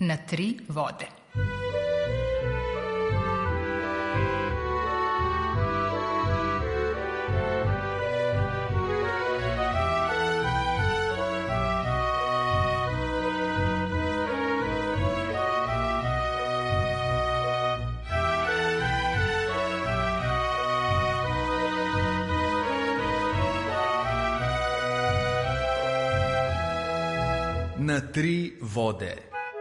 Na 3 vode. Na 3 vode.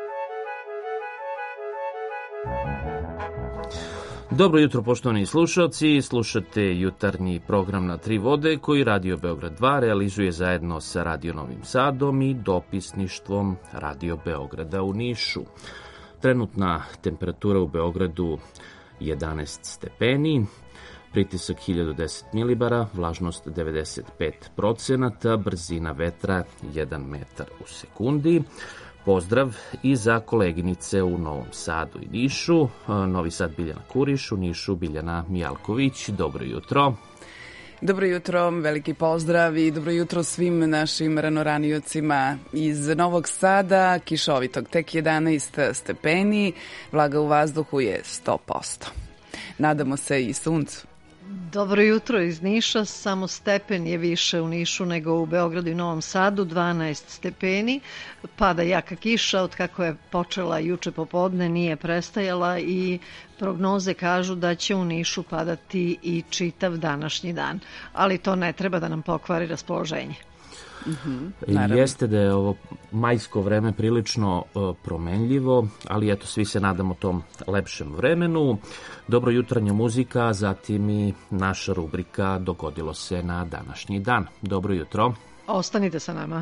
Dobro jutro, poštovani slušalci. Slušate jutarnji program Na 3 vode koji Radio Beograd 2 realizuje zajedno sa Radio Novim Sadom i dopisništvom Radio Beograda u Nišu. Trenutna temperatura u Beogradu 11 stepeni, pritisak 1010 milibara, vlažnost 95%, brzina vetra 1 metar u sekundi. Pozdrav i za koleginice u Novom Sadu i Nišu. Novi Sad Biljana Kuriš, u Nišu Biljana Mijalković. Dobro jutro. Dobro jutro, veliki pozdrav i dobro jutro svim našim ranoraniocima iz Novog Sada, kišovitog, tek 11 stepeni, vlaga u vazduhu je 100%. Nadamo se i suncu. Dobro jutro iz Niša, samo stepen je više u Nišu nego u Beogradu i Novom Sadu, 12 stepeni, pada jaka kiša, od kako je počela juče popodne nije prestajala i prognoze kažu da će u Nišu padati i čitav današnji dan, ali to ne treba da nam pokvari raspoloženje. Jeste da je ovo majsko vreme prilično promenljivo, ali eto, svi se nadamo tom lepšem vremenu. Dobro jutarnja muzika, zatim i naša rubrika Dogodilo se na današnji dan. Dobro jutro. Ostanite sa nama.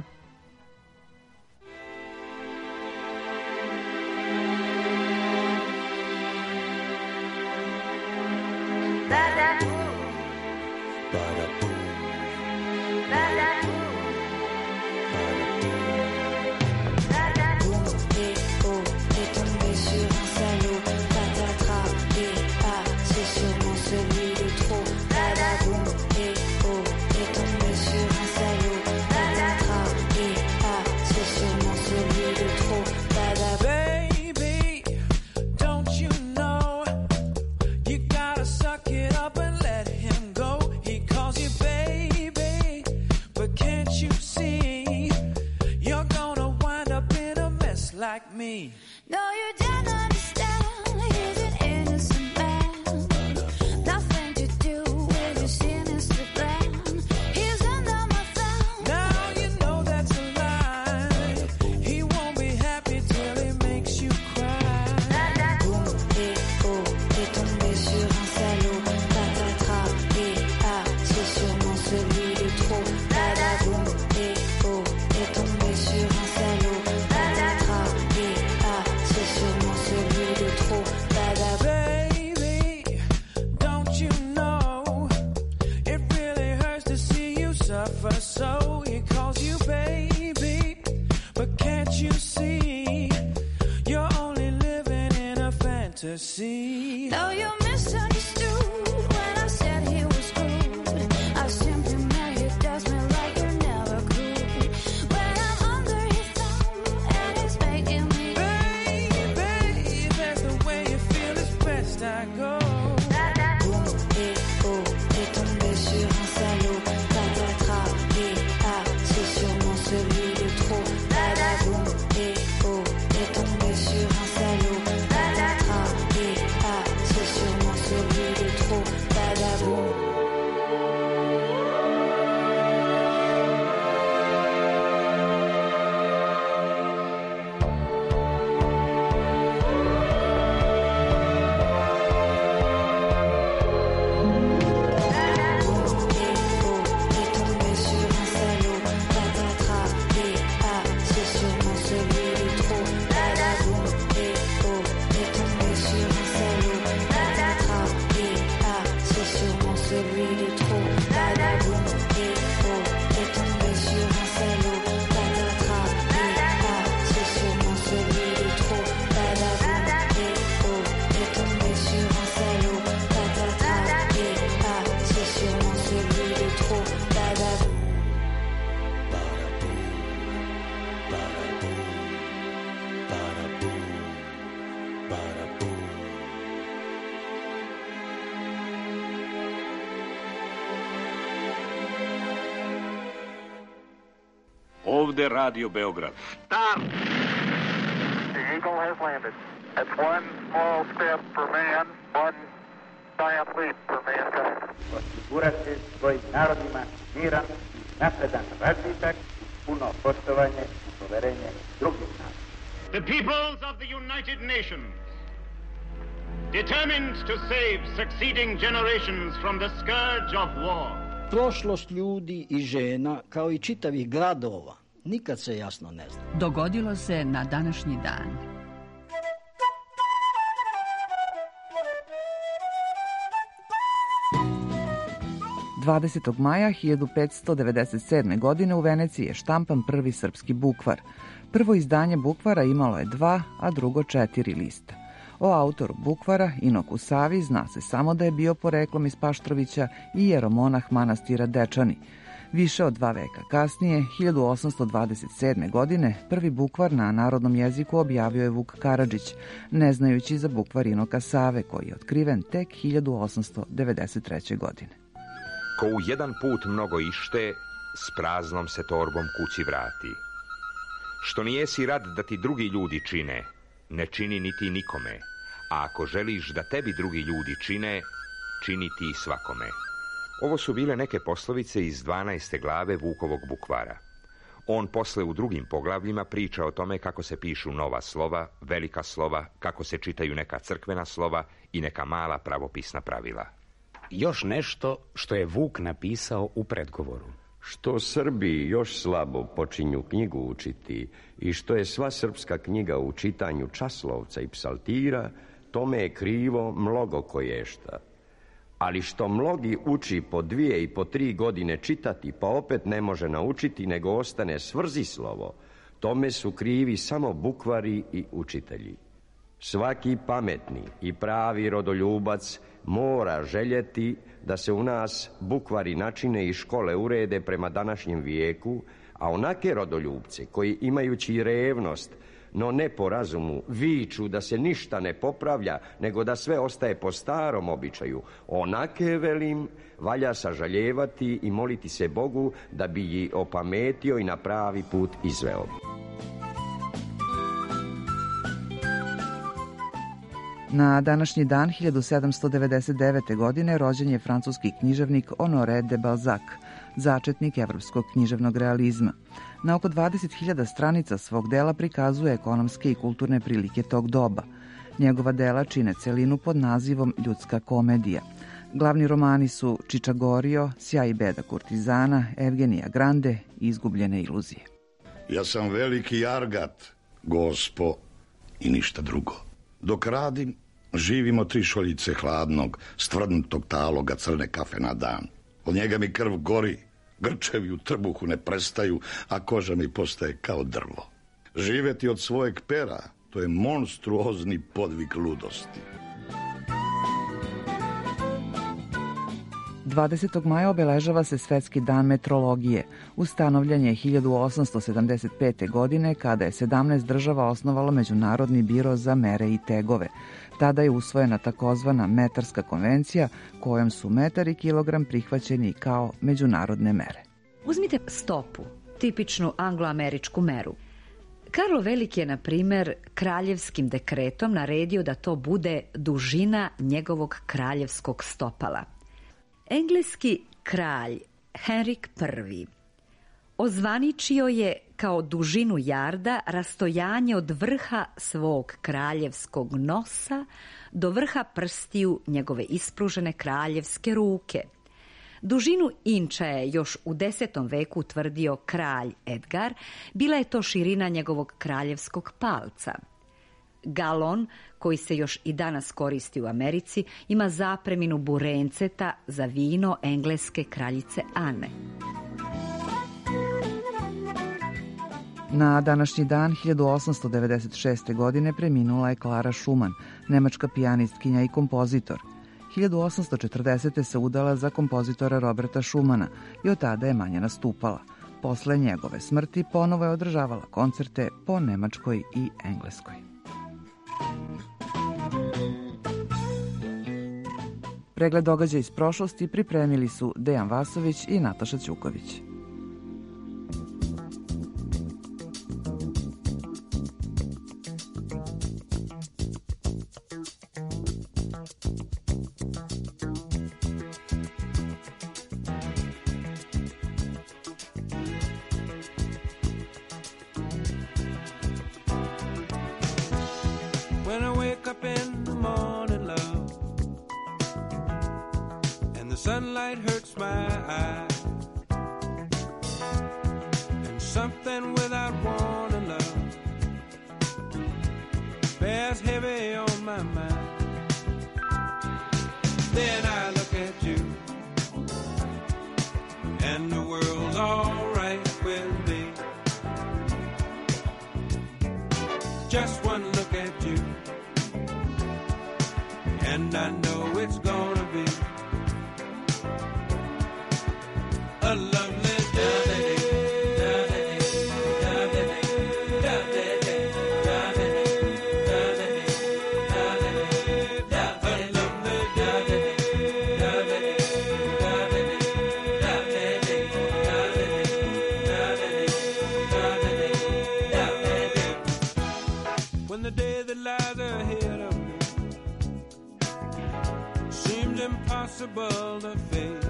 Like me. No, you don't understand. He's an innocent man. Nothing to do with his Instagram. He's under my thumb. Now you know that's a lie. He won't be happy till he makes you cry. Boum et oh, t'es tombé sur un salaud. Patatras et ah, c'est sûrement celui de trop. Boum et oh, t'es tombé sur un salaud. So he calls you baby, but can't you see you're only living in a fantasy? No, you misunderstood when I said he was rude. I simply meant he does me like you never could. When I'm under his thumb and he's making me, baby, that's the way you feel. It's best I go. Boum et oh, t'es tombé sur un salaud. Celui de trop, boum et oh, t'es tombé sur un salaud. Patatras et ah, c'est sûrement celui de trop, boum. Bada boom. ovde Radio Beograd. Start. The Eagle has landed. That's one small step for man, one giant leap for mankind. Osigurati svojim narodima miran, napredan razvitak, puno poštovanje i poverenje drugih naroda. The peoples of the United Nations, determined to save succeeding generations from the scourge of war. Prošlost ljudi i žena, kao i čitavih gradova, nikad se jasno ne zna. Dogodilo se na današnji dan. Maja 1597. godine u Veneciji je štampan prvi srpski bukvar. Prvo izdanje bukvara imalo je 2, a drugo 4 lista. O autoru bukvara, Inoku Savi, zna se samo da je bio poreklom iz Paštrovića i jeromonah manastira Dečani. Više od 2 veka kasnije, 1827. godine, prvi bukvar na narodnom jeziku objavio je Vuk Karadžić, ne znajući za bukvar Inoka Save, koji je otkriven tek 1893. godine. Ko u jedan put mnogo ište, s praznom se torbom kući vrati. Što nijesi rad da ti drugi ljudi čine, ne čini ni ti nikome, a ako želiš da tebi drugi ljudi čine, čini ti svakome. Ovo su bile neke poslovice iz 12. glave Vukovog bukvara. On posle u drugim poglavljima priča o tome kako se pišu nova slova, velika slova, kako se čitaju neka crkvena slova i neka mala pravopisna pravila. Još nešto što je Vuk napisao u predgovoru. Što Srbi još slabo počinju knjigu učiti i što je sva srpska knjiga u čitanju časlovca i psaltira, tome je krivo mnogo koješta. Ali što mnogi uči po 2 i po 3 godine čitati, pa opet ne može naučiti, nego ostane svrzislovo, tome su krivi samo bukvari i učitelji. Svaki pametni i pravi rodoljubac mora željeti da se u nas bukvari načine i škole urede prema današnjem vijeku, a onake rodoljubce koji imajući revnost, no ne po razumu, viču da se ništa ne popravlja, nego da sve ostaje po starom običaju, onake, velim, valja sažaljevati i moliti se Bogu da bi ji opametio i na pravi put izveo. Na današnji dan 1799. godine rođen je francuski književnik Honoré de Balzac, začetnik evropskog književnog realizma. Na oko 20.000 stranica svog dela prikazuje ekonomske i kulturne prilike tog doba. Njegova dela čine celinu pod nazivom Ljudska komedija. Glavni romani su Čičagorio, Sjaj i beda kurtizana, Evgenija Grande i Izgubljene iluzije. Ja sam veliki Argat, gospo, i ništa drugo. Dok radim, živimo 3 šoljice hladnog, stvrdnutog taloga crne kafe na dan. Od njega mi krv gori, grčevi u trbuhu ne prestaju, a koža mi postaje kao drvo. Živeti od svojeg pera, to je monstruozni podvig ludosti. 20. maja obeležava se Svetski dan metrologije. Ustanovljen je 1875. godine kada je 17 država osnovalo Međunarodni biro za mere i tegove. Tada je usvojena takozvana metarska konvencija kojom su metar i kilogram prihvaćeni kao međunarodne mere. Uzmite stopu, tipičnu angloameričku meru. Karlo Veliki je, na primer, kraljevskim dekretom naredio da to bude dužina njegovog kraljevskog stopala. Engleski kralj Henrik I ozvaničio je kao dužinu jarda rastojanje od vrha svog kraljevskog nosa do vrha prstiju njegove ispružene kraljevske ruke. Dužinu inča je još u 10. veku utvrdio kralj Edgar, bila je to širina njegovog kraljevskog palca. Galon, koji se još i danas koristi u Americi, ima zapreminu burenceta za vino engleske kraljice Ane. Na današnji dan 1896. godine preminula je Klara Schumann, nemačka pijanistkinja i kompozitor. 1840. se udala za kompozitora Roberta Schumana i od tada je manje nastupala. Posle njegove smrti ponovo je održavala koncerte po Nemačkoj i Engleskoj. Pregled događaja iz prošlosti pripremili su Dejan Vasović i Nataša Ćuković. When I wake up in the morning, love, and the sunlight hurts my eyes, and something without warning, love, bears heavy on my mind. Then I look at you, and the world's all right with me. Just one look at you, and I know it's gonna be a lovely day. When the day that lies ahead of me seems impossible to face,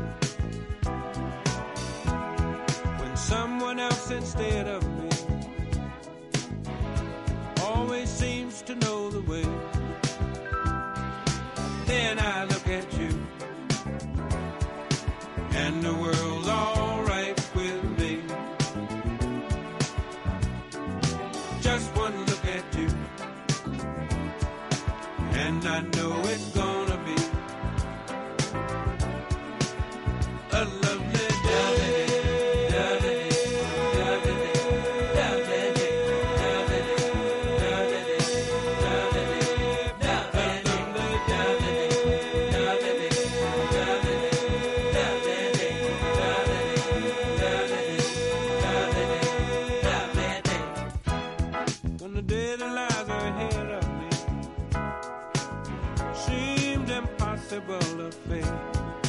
when someone else instead of me always seems to know the way, then I look at you, and the world's all right with me. Just one look at you, and I know it's gonna be a lovely day. When the day that lies ahead of me seemed impossible to face,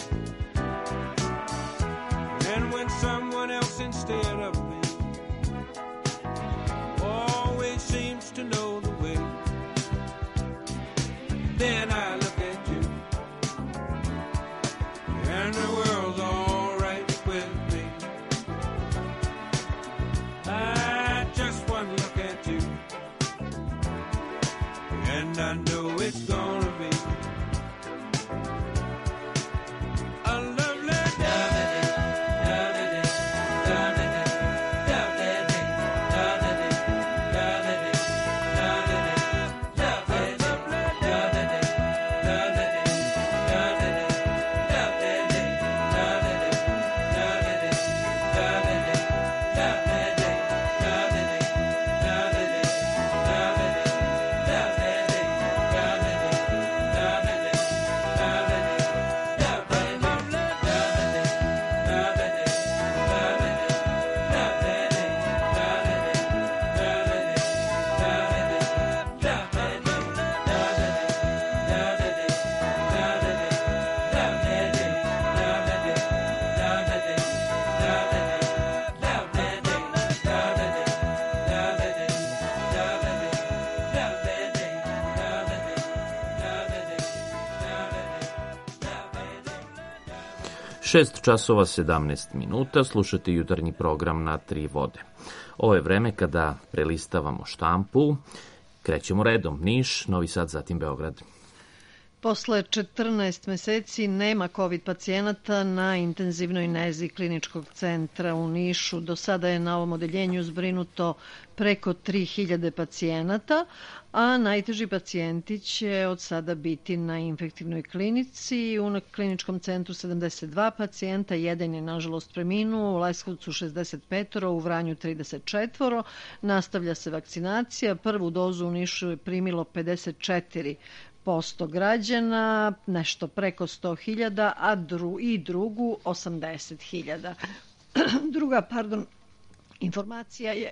and when someone else instead of me always seems to know the way, then I look at you, and the world's all right with me. I just one look at you, and I know it's gonna be a lovely day. Šest časova 17 minuta, slušate jutarnji program na Tri vode. Ovo je vreme kada prelistavamo štampu. Krećemo redom. Niš, Novi Sad, zatim Beograd. Posle 14 meseci nema COVID pacijenata na intenzivnoj nezi Kliničkog centra u Nišu. Do sada je na ovom odeljenju zbrinuto preko 3000 pacijenata, a najteži pacijenti će od sada biti na infektivnoj klinici. U Kliničkom centru 72 pacijenta, jedan je nažalost preminuo, u Leskovcu 65, u Vranju 34. Nastavlja se vakcinacija. Prvu dozu u Nišu je primilo 54% građana, nešto preko 100.000, a drugu 80.000. Druga, informacija je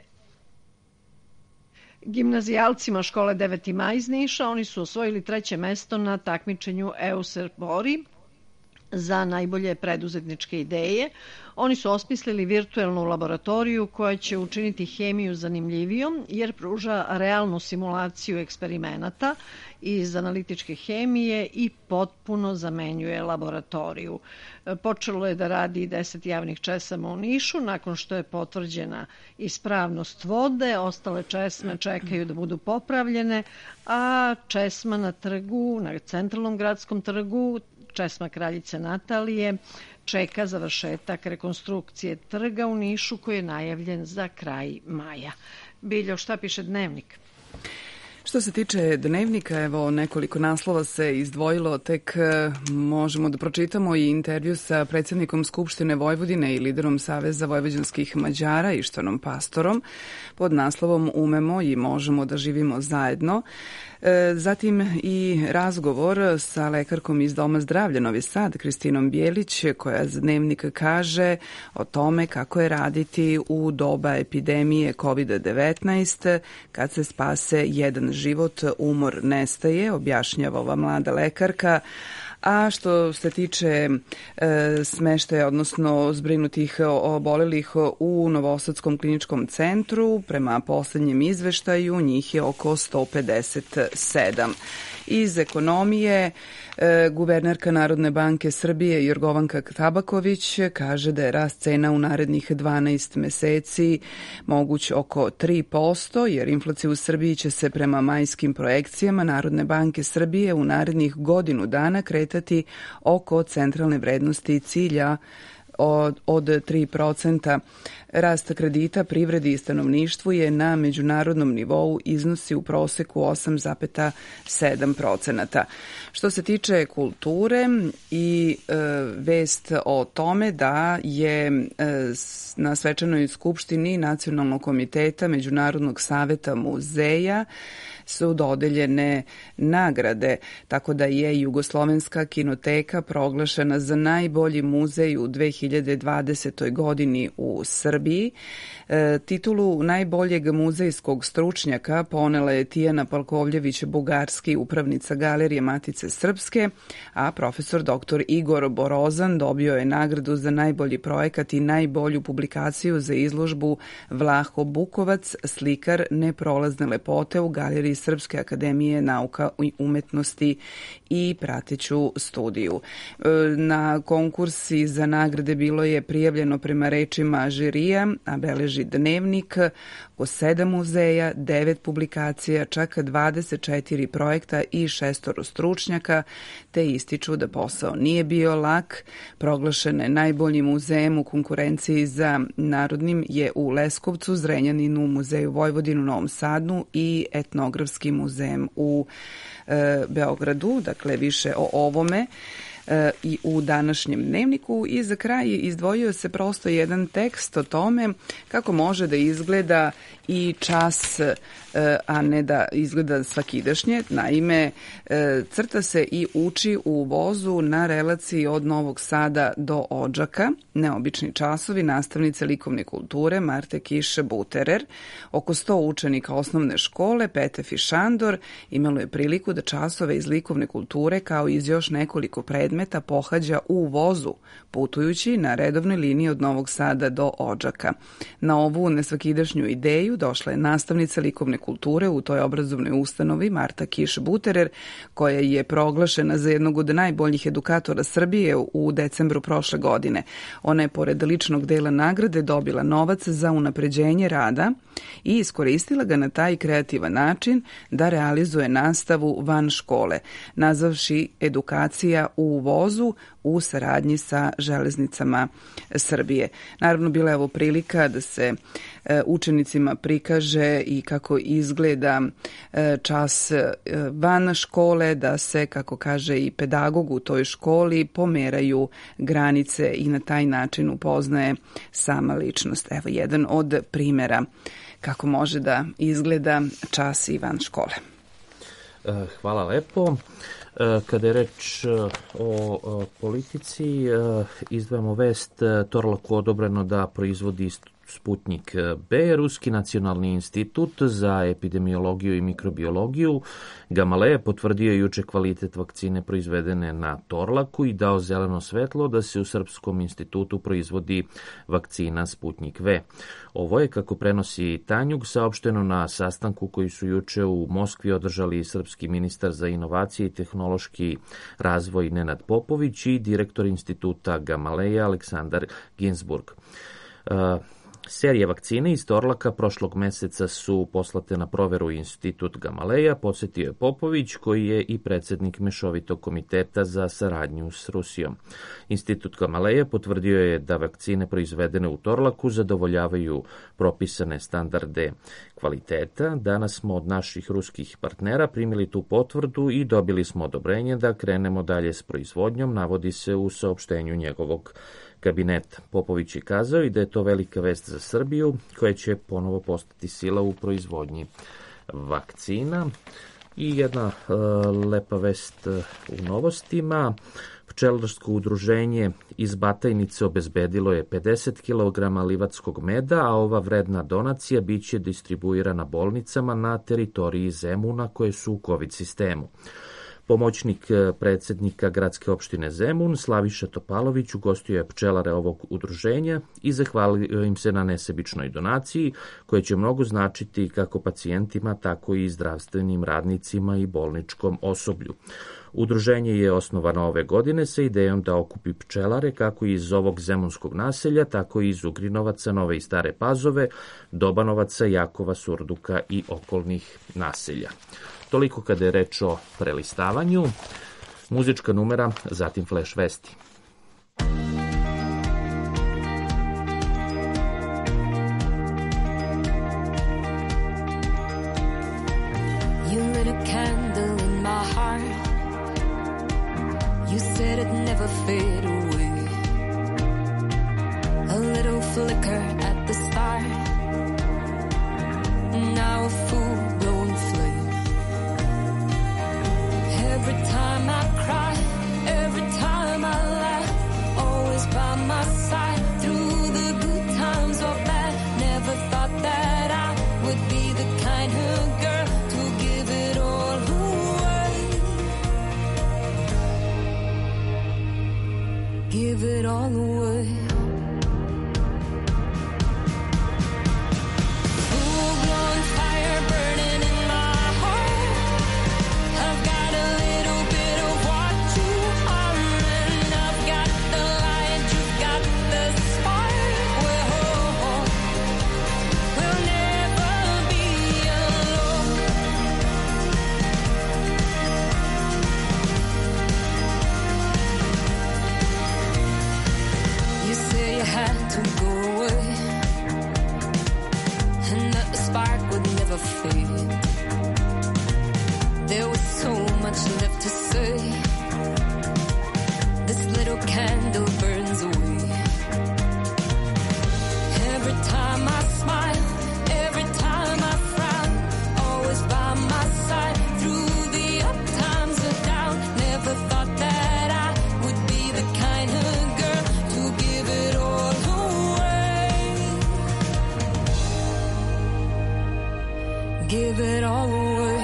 gimnazijalcima škole 9. maj iz Niša. Oni su osvojili 3. mesto na takmičenju EUSER Bori za najbolje preduzetničke ideje. Oni su osmislili virtuelnu laboratoriju koja će učiniti hemiju zanimljivijom jer pruža realnu simulaciju eksperimenata iz analitičke hemije i potpuno zamenjuje laboratoriju. Počelo je da radi 10 javnih česama u Nišu. Nakon što je potvrđena ispravnost vode, ostale česme čekaju da budu popravljene, a česma na trgu, na centralnom gradskom trgu, česma Kraljice Natalije, čeka završetak rekonstrukcije trga u Nišu koji je najavljen za kraj maja. Biljo, šta piše Dnevnik? Što se tiče Dnevnika, evo nekoliko naslova se izdvojilo, tek možemo da pročitamo i intervju sa predsjednikom Skupštine Vojvodine i liderom Saveza vojvođanskih Mađara Ištvanom Pastorom pod naslovom Umemo i možemo da živimo zajedno. Zatim i razgovor sa lekarkom iz Doma zdravlja Novi Sad, Kristinom Bijelić, koja za Dnevnik kaže o tome kako je raditi u doba epidemije COVID-19. Kad se spase jedan život, umor nestaje, objašnjava ova mlada lekarka. A što se tiče smeštaja, odnosno zbrinutih obolelih u Novosadskom kliničkom centru, prema poslednjem izveštaju njih je oko 157. Iz ekonomije, guvernerka Narodne banke Srbije Jorgovanka Tabaković kaže da je rast cena u narednih 12 meseci moguć oko 3%, jer inflacija u Srbiji će se prema majskim projekcijama Narodne banke Srbije u narednih godinu dana kretati oko centralne vrednosti cilja od 3%. Rast kredita privredi i stanovništvu je na međunarodnom nivou iznosi u proseku 8,7%. Što se tiče kulture i vest o tome da je na svečanoj skupštini Nacionalnog komiteta Međunarodnog saveta muzeja su dodeljene nagrade, tako da je Jugoslovenska kinoteka proglašena za najbolji muzej u 2020. godini u Srbiji. Titulu najboljeg muzejskog stručnjaka ponela je Tijana Palkovljević-Bugarski, upravnica Galerije Matice Srpske, a profesor dr. Igor Borozan dobio je nagradu za najbolji projekat i najbolju publikaciju za izložbu Vlaho Bukovac, slikar neprolazne lepote u Galeriji Srpske akademije nauka i umetnosti i prateću studiju. Na konkursi za nagrade bilo je prijavljeno prema rečima žirija, a beleži Dnevnik, o 7 muzeja, 9 publikacija, čak 24 projekta i 6 stručnjaka, te ističu da posao nije bio lak. Proglašene najboljim muzejem u konkurenciji za narodnim je u Leskovcu, Zrenjaninu, Muzeju Vojvodinu u Novom Sadu i Etnografskim muzejem u Beogradu. Dakle, više o ovome i u današnjem Dnevniku. I za kraj izdvojio se prosto jedan tekst o tome kako može da izgleda i čas, a ne da izgleda svakidašnje. Naime, crta se i uči u vozu na relaciji od Novog Sada do Odžaka. Neobični časovi nastavnice likovne kulture Marte Kiš-Buterer. Oko 100 učenika osnovne škole Petef i Šandor imalo je priliku da časove iz likovne kulture kao iz još nekoliko predmeta pohađa u vozu, putujući na redovnoj liniji od Novog Sada do Odžaka. Na ovu nesvakidašnju ideju došla je nastavnica likovne kulture u toj obrazovnoj ustanovi Marta Kiš-Buterer, koja je proglašena za jednog od najboljih edukatora Srbije u decembru prošle godine. Ona je pored ličnog dela nagrade dobila novac za unapređenje rada i iskoristila ga na taj kreativan način da realizuje nastavu van škole, nazavši edukacija u vozu u saradnji sa železnicama Srbije. Naravno, bila je ovo prilika da se učenicima prikaže i kako izgleda čas van škole, da se, kako kaže i pedagog u toj školi, pomeraju granice i na taj način upoznaje sama ličnost. Evo jedan od primjera kako može da izgleda čas i van škole. Hvala lepo. Kada je reč o politici, izdvajamo vest Torlaku odobreno da proizvodi Sputnik B, Ruski nacionalni institut za epidemiologiju i mikrobiologiju Gamaleja potvrdio juče kvalitet vakcine proizvedene na Torlaku i dao zeleno svetlo da se u Srpskom institutu proizvodi vakcina Sputnik V. Ovo je, kako prenosi Tanjug, saopšteno na sastanku koji su juče u Moskvi održali srpski ministar za inovacije i tehnološki razvoj Nenad Popović i direktor instituta Gamaleja Aleksandar Ginsburg. Serije vakcine iz Torlaka prošlog meseca su poslate na proveru Institut Gamaleja, podsjetio je Popović, koji je i predsednik Mešovitog komiteta za saradnju s Rusijom. Institut Gamaleja potvrdio je da vakcine proizvedene u Torlaku zadovoljavaju propisane standarde kvaliteta. Danas smo od naših ruskih partnera primili tu potvrdu i dobili smo odobrenje da krenemo dalje s proizvodnjom, navodi se u saopštenju njegovog kabineta. Popović je kazao i da je to velika vest za Srbiju, koja će ponovo postati sila u proizvodnji vakcina. I jedna lepa vest u novostima. Pčelarsko udruženje iz Batajnice obezbedilo je 50 kg livatskog meda, a ova vredna donacija biće distribuirana bolnicama na teritoriji Zemuna koje su u COVID sistemu. Pomoćnik predsednika gradske opštine Zemun, Slaviša Topalović, ugostio je pčelare ovog udruženja i zahvalio im se na nesebičnoj donaciji, koja će mnogo značiti kako pacijentima, tako i zdravstvenim radnicima i bolničkom osoblju. Udruženje je osnovano ove godine sa idejom da okupi pčelare kako iz ovog zemunskog naselja, tako i iz Ugrinovaca, Nove i Stare Pazove, Dobanovaca, Jakova, Surduka i okolnih naselja. Toliko kada je reč o prelistavanju. Muzička numera, zatim flash vesti. You lit a candle in my heart. You said it'd never fade away. A little flicker at the start. Now a full-blown flame. Every time I cry, every time I laugh, always by my side, through the good times or bad. Never thought that I would be the kind of girl to give it all away. Give it all away. Full-blown fire burning in my heart. I've got a little bit of what you are, and I've got the light, you've got the spark. We'll never be alone. You say you had to go away, and that the spark would never fade. There was so much left to say. This little candle burns away. Every time I smile, every time I frown, always by my side, through the up times or down. Never thought that I would be the kind of girl to give it all away. Give it all away.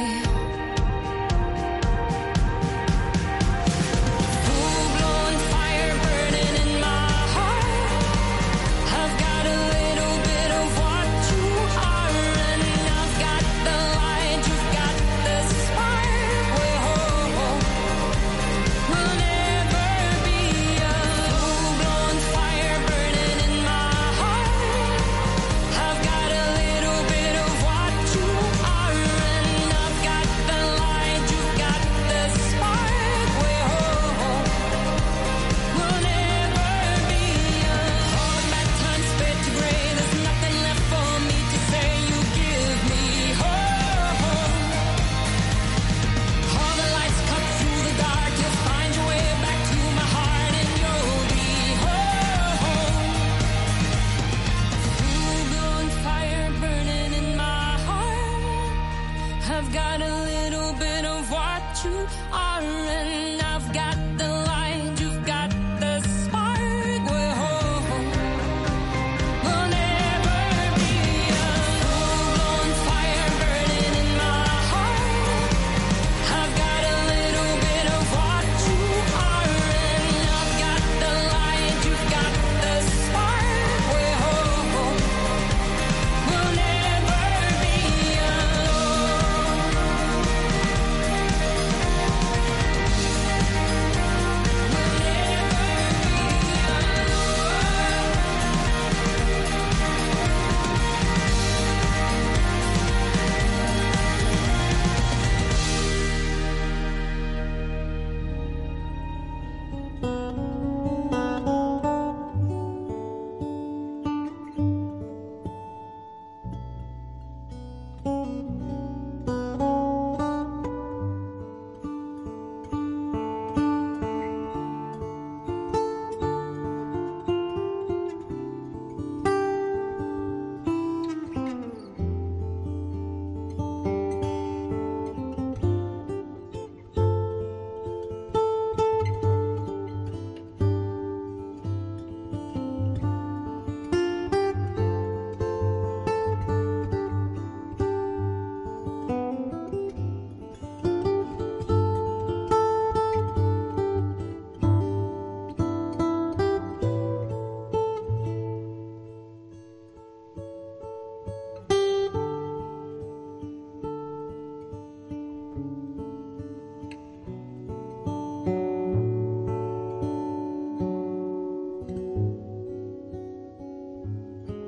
Full-blown fire burning in my heart. I've got a little bit of what you are, and I've got the light, you've got the spark. We'll never be alone. Full-blown fire burning in my heart. I've got a little bit of what you are, and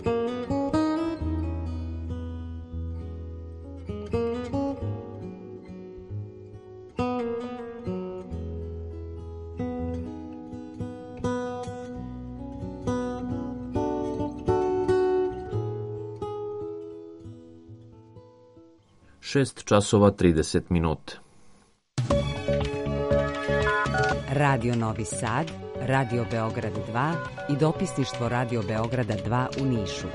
časova 30 minuta. Radio Novi Sad, Radio Beograd 2 i dopisništvo Radio Beograda 2 u Nišu.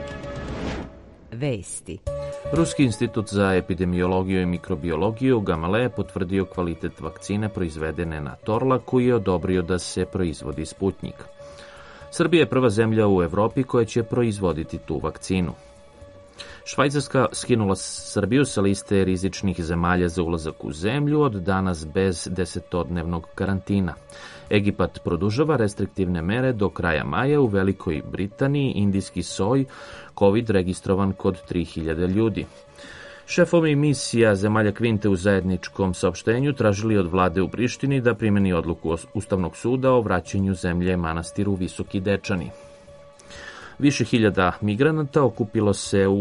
Vesti. Ruski institut za epidemiologiju i mikrobiologiju Gamaleya je potvrdio kvalitet vakcine proizvedene na Torlaku i odobrio da se proizvodi Sputnjik. Srbija je prva zemlja u Evropi koja će proizvoditi tu vakcinu. Švajcarska skinula Srbiju sa liste rizičnih zemalja za ulazak u zemlju od danas bez 10-dnevnog karantina. Egipat produžava restriktivne mere do kraja maja. U Velikoj Britaniji indijski soj COVID registrovan kod 3000 ljudi. Šefovi misija zemalja Kvinte u zajedničkom saopštenju tražili od vlade u Prištini da primeni odluku Ustavnog suda o vraćanju zemlje manastiru Visoki Dečani. Više hiljada migranata okupilo se u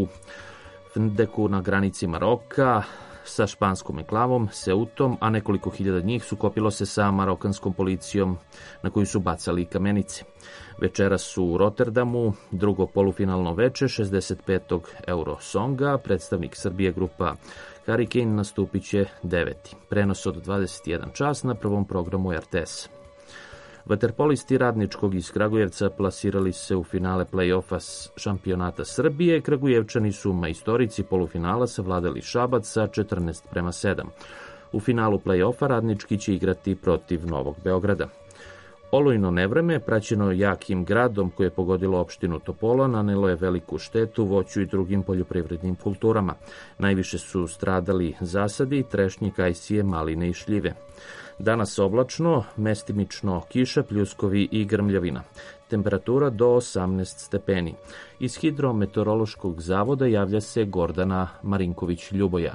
Fndeku na granici Maroka sa španskom enklavom Seutom, a nekoliko hiljada njih sukopilo se sa marokanskom policijom na koju su bacali kamenice. Večeras su u Rotterdamu drugo polufinalno veče 65. Eurosonga. Predstavnik Srbije grupa Hurricane nastupit će 9. Prenos od 21 čas na prvom programu RTS. Vaterpolisti Radničkog iz Kragujevca plasirali se u finale play-offa šampionata Srbije. Kragujevčani su majstorici polufinala savladali Šabac sa 14:7. U finalu play-offa Radnički će igrati protiv Novog Beograda. Olujno nevreme, praćeno jakim gradom koje je pogodilo opštinu Topola, nanelo je veliku štetu voću i drugim poljoprivrednim kulturama. Najviše su stradali zasadi, trešnje, kajsije, maline i šljive. Danas oblačno, mestimično kiša, pljuskovi i grmljavina. Temperatura do 18 stepeni. Iz Hidrometeorološkog zavoda javlja se Gordana Marinković-Ljuboja.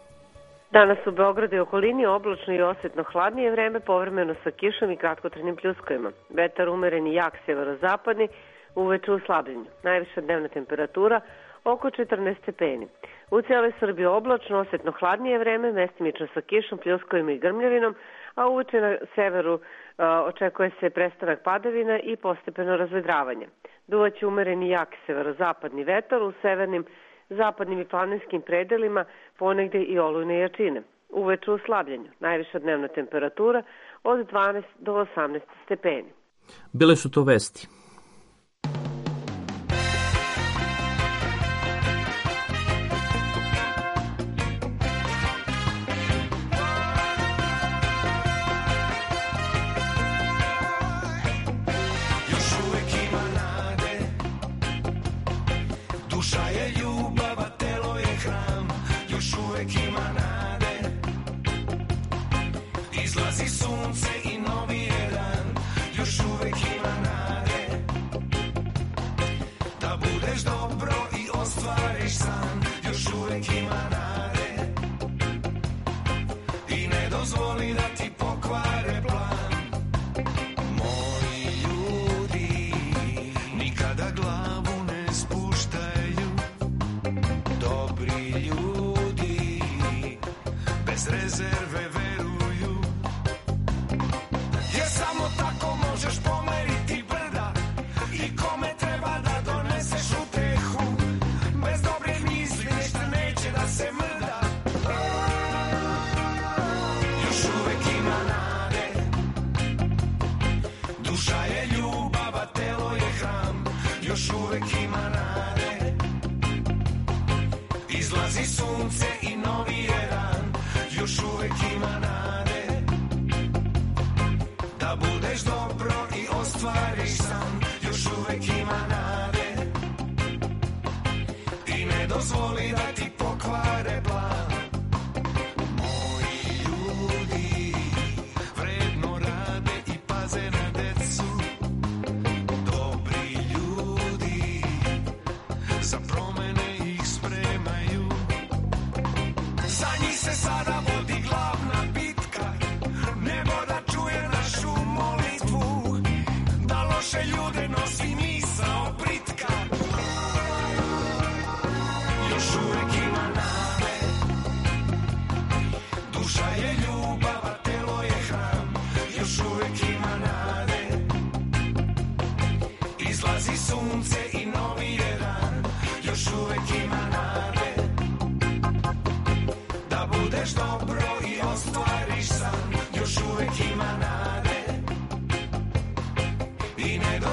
Danas u Beogradu i okolini oblačno i osjetno hladnije vreme, povremeno sa kišom i kratkotrajnim pljuskovima. Vetar umeren i jak severozapadni, uveče u slabljenju. Najviša dnevna temperatura oko 14 stepeni. U cijeloj Srbiji oblačno, osjetno hladnije vreme, mestimično sa kišom, pljuskovima i grmljavinom, a uveče na severu očekuje se prestanak padavina i postepeno razvedravanje. Duvaće umeren i jak severozapadni vetar u severnim, zapadnim i planinskim predelima, ponegde i olujne jačine. Uveče u slabljenju. Najviša dnevna temperatura od 12 do 18 stepeni. Bile su to vesti.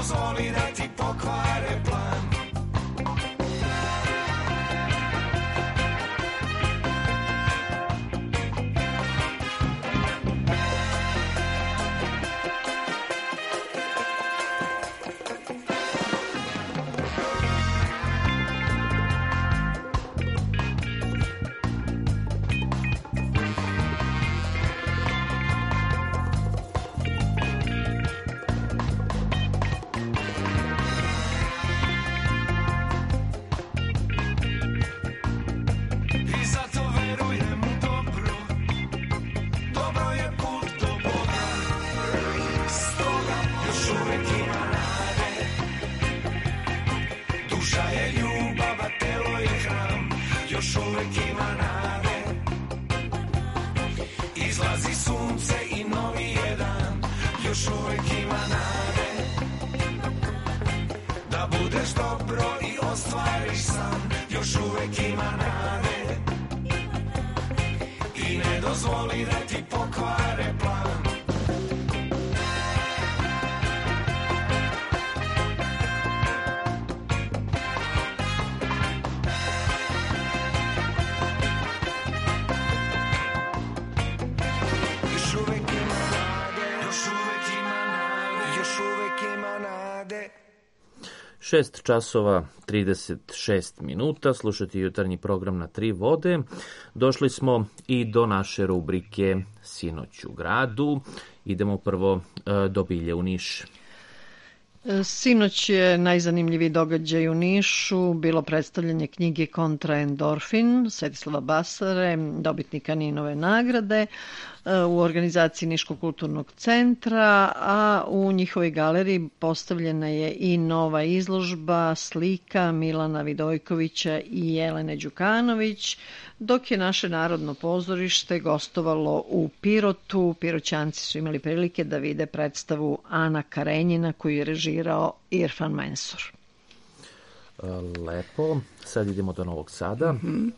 dozvoli da ti pokvare plan. I zato verujem u dobro, dobro je put do Boga, stoga još uvek ima nade. Duša je ljubav, a telo je hram, još uvek ima nade. Izlazi sunce i novi je dan, još uvek ima nade. Da budeš dobro i ostvariš san, još uvek ima nade. I ne dozvoli da ti pokvare plan. Još uvek ima nade, još uvek ima nade, još uvek ima nade. 6 časova 36 minuta, slušati jutarnji program na Tri vode. Došli smo i do naše rubrike Sinoć u gradu. Idemo prvo do Bilje u Niš. Sinoć je najzanimljiviji događaj u Nišu bilo predstavljanje knjige Kontra endorfin Svetislava Basare, dobitnika Ninove nagrade u organizaciji Niškog kulturnog centra, a u njihovoj galeriji postavljena je i nova izložba slika Milana Vidojkovića i Jelene Đukanović, dok je naše Narodno pozorište gostovalo u Pirotu. Piroćanci su imali prilike da vide predstavu Ana Karenjina koju je režirao Irfan Mensur. Lepo. Sad idemo do Novog Sada.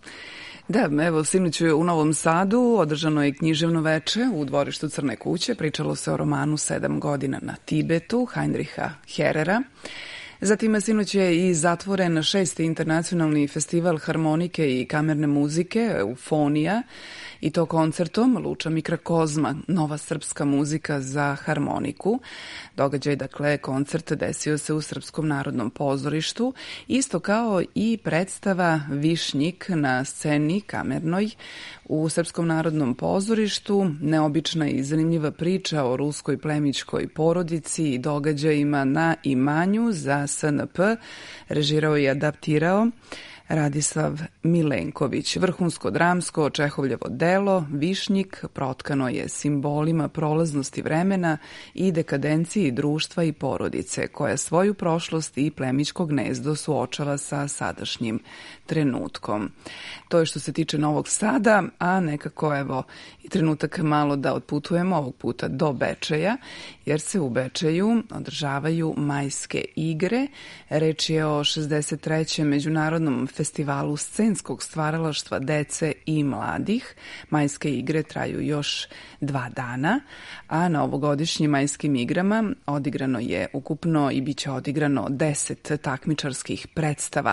Da, evo, sinoć u Novom Sadu održano je književno veče u dvorištu Crne kuće. Pričalo se o romanu 7 godina na Tibetu, Heinricha Herrera. Zatim sinoć je i zatvoren 6. internacionalni festival harmonike i kamerne muzike Eufonija, i to koncertom Luča Mikrakozma, nova srpska muzika za harmoniku. Događaj, dakle, koncert desio se u Srpskom narodnom pozorištu, isto kao i predstava Višnjik na sceni kamernoj u Srpskom narodnom pozorištu. Neobična i zanimljiva priča o ruskoj plemićkoj porodici i događajima na imanju za SNP režirao i adaptirao Radislav Milenković. Vrhunsko dramsko Čehovljevo delo Višnjik protkano je simbolima prolaznosti vremena i dekadenciji društva i porodice, koja svoju prošlost i plemićko gnezdo suočava sa sadašnjim trenutkom. To je što se tiče Novog Sada, a nekako evo i trenutak malo da otputujemo ovog puta do Bečeja, jer se u Bečeju održavaju majske igre. Reč je o 63. Međunarodnom festivalu scenskog stvaralaštva dece i mladih. Majske igre traju još 2 dana, a na ovogodišnjim majskim igrama odigrano je ukupno i bit će odigrano 10 takmičarskih predstava.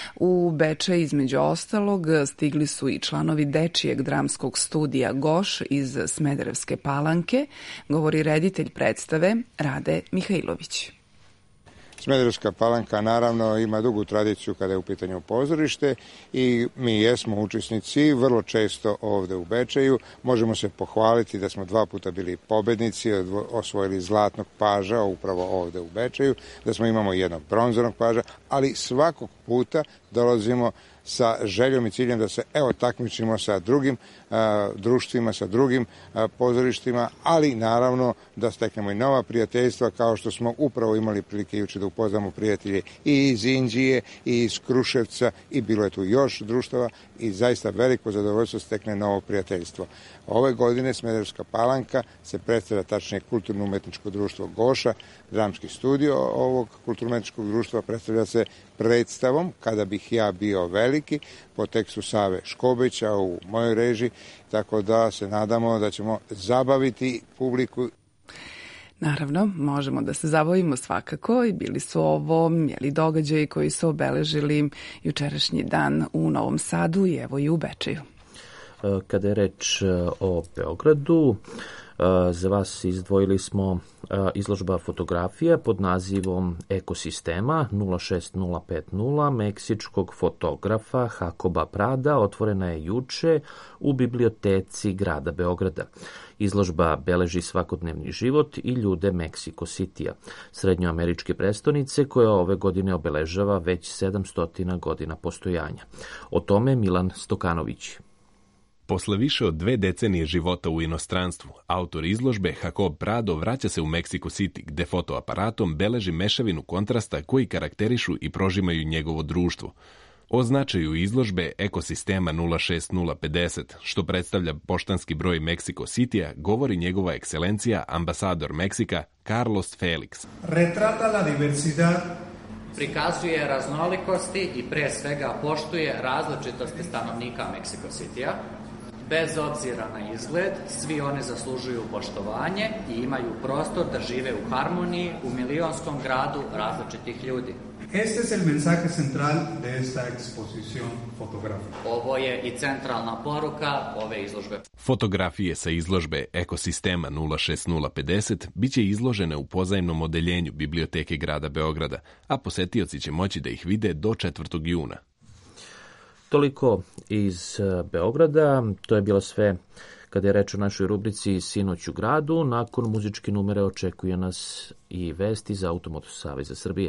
U Bečej, između ostalog, stigli su i članovi dečijeg dramskog studija Goš iz Smederevske Palanke, govori reditelj predstave Rade Mihajlović. Smederevska Palanka naravno ima dugu tradiciju kada je u pitanju pozorište i mi jesmo učesnici vrlo često ovde u Bečeju. Možemo se pohvaliti da smo 2 puta bili pobednici, osvojili zlatnog paža upravo ovde u Bečeju, da smo imamo jednog bronzanog paža, ali svakog puta dolazimo sa željom i ciljem da se takmičimo sa drugim društvima, sa drugim pozorištima, ali naravno da steknemo i nova prijateljstva, kao što smo upravo imali prilike juče da upoznamo prijatelje i iz Inđije i iz Kruševca, i bilo je tu još društava i zaista veliko zadovoljstvo stekne novo prijateljstvo. Ove godine Smederevska Palanka se predstavlja, tačnije kulturno-umetničko društvo Goša, dramski studio ovog kulturno-umetničkog društva predstavlja se predstavom Kada bih ja bio veliki, po tekstu Save Škobića u mojoj režiji, tako da se nadamo da ćemo zabaviti publiku. Naravno, možemo da se zabavimo svakako i bili su ovo događaji koji su obeležili jučerašnji dan u Novom Sadu i evo i u Bečeju. Kada je reč o Beogradu, za vas izdvojili smo izložba fotografija pod nazivom Ekosistema 06050 meksičkog fotografa Jacoba Prada otvorena je juče u biblioteci grada Beograda. Izložba beleži svakodnevni život i ljude Meksiko Citya, srednjoameričke prestonice koja ove godine obeležava već 700 godina postojanja. O tome Milan Stokanović. Posle više od 2 decenije života u inostranstvu, autor izložbe Jacob Prado vraća se u Mexico City, gde fotoaparatom beleži mešavinu kontrasta koji karakterišu i prožimaju njegovo društvo. O značaju izložbe Ekosistema 06050, što predstavlja poštanski broj Mexico Citya, govori njegova ekscelencija, ambasador Meksika, Carlos Felix. Retrata la diversidad, prikazuje raznolikosti i pre svega poštuje različitosti stanovnika Mexico Citya. Bez obzira na izgled, svi oni zaslužuju poštovanje i imaju prostor da žive u harmoniji u milionskom gradu različitih ljudi. Este es el mensaje central de esta exposición fotográfica. Ovo je i centralna poruka ove izložbe. Fotografije sa izložbe Ekosistema 06050 biće izložene u pozajemnom odeljenju Biblioteke grada Beograda, a posetioci će moći da ih vide do 4. juna. Toliko iz Beograda, to je bilo sve kada je reč o našoj rubrici Sinoć u gradu. Nakon muzičke numere očekuje nas i vesti za Automoto Saveza Srbije.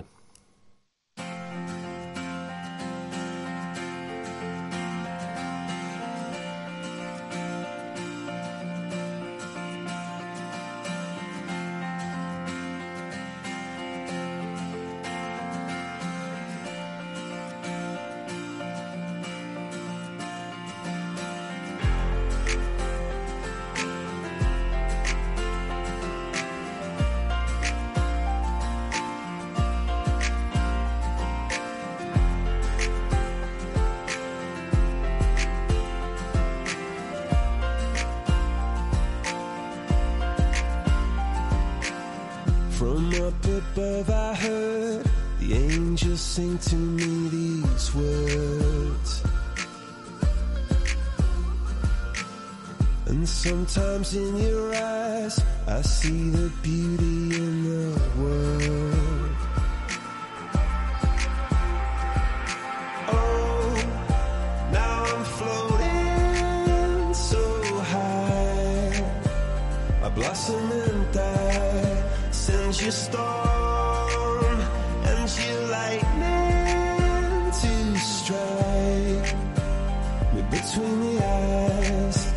From up above I heard the angels sing to me these words. And sometimes in your eyes I see the beauty in the world. Oh, now I'm floating so high, I blossom and die. Sends your storm and your lightning to strike me between the eyes.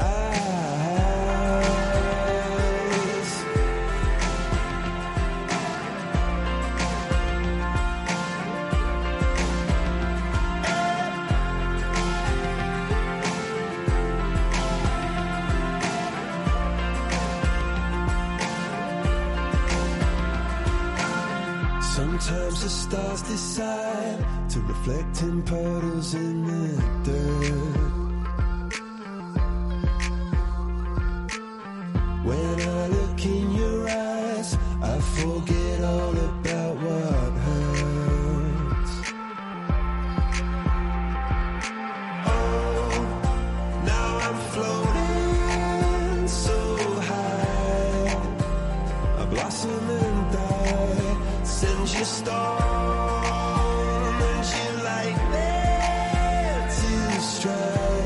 Sometimes the stars decide to reflect in puddles in the dirt. When I look in your eyes, I forget all about what hurts. Oh, now I'm floating so high, I blossom and die. Sends your storm and your lightning to strike.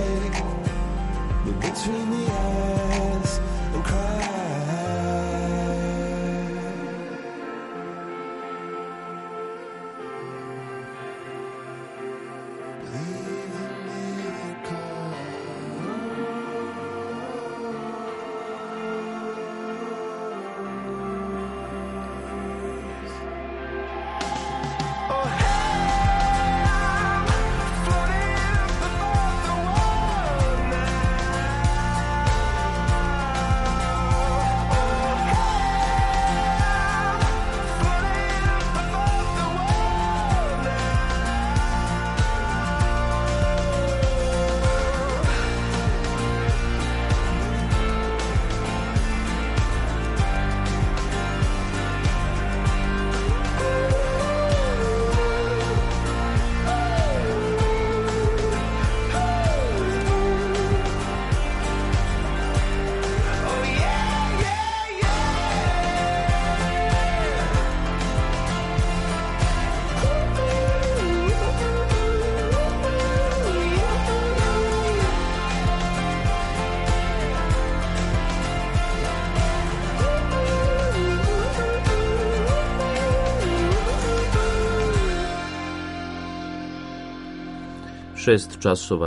6 časova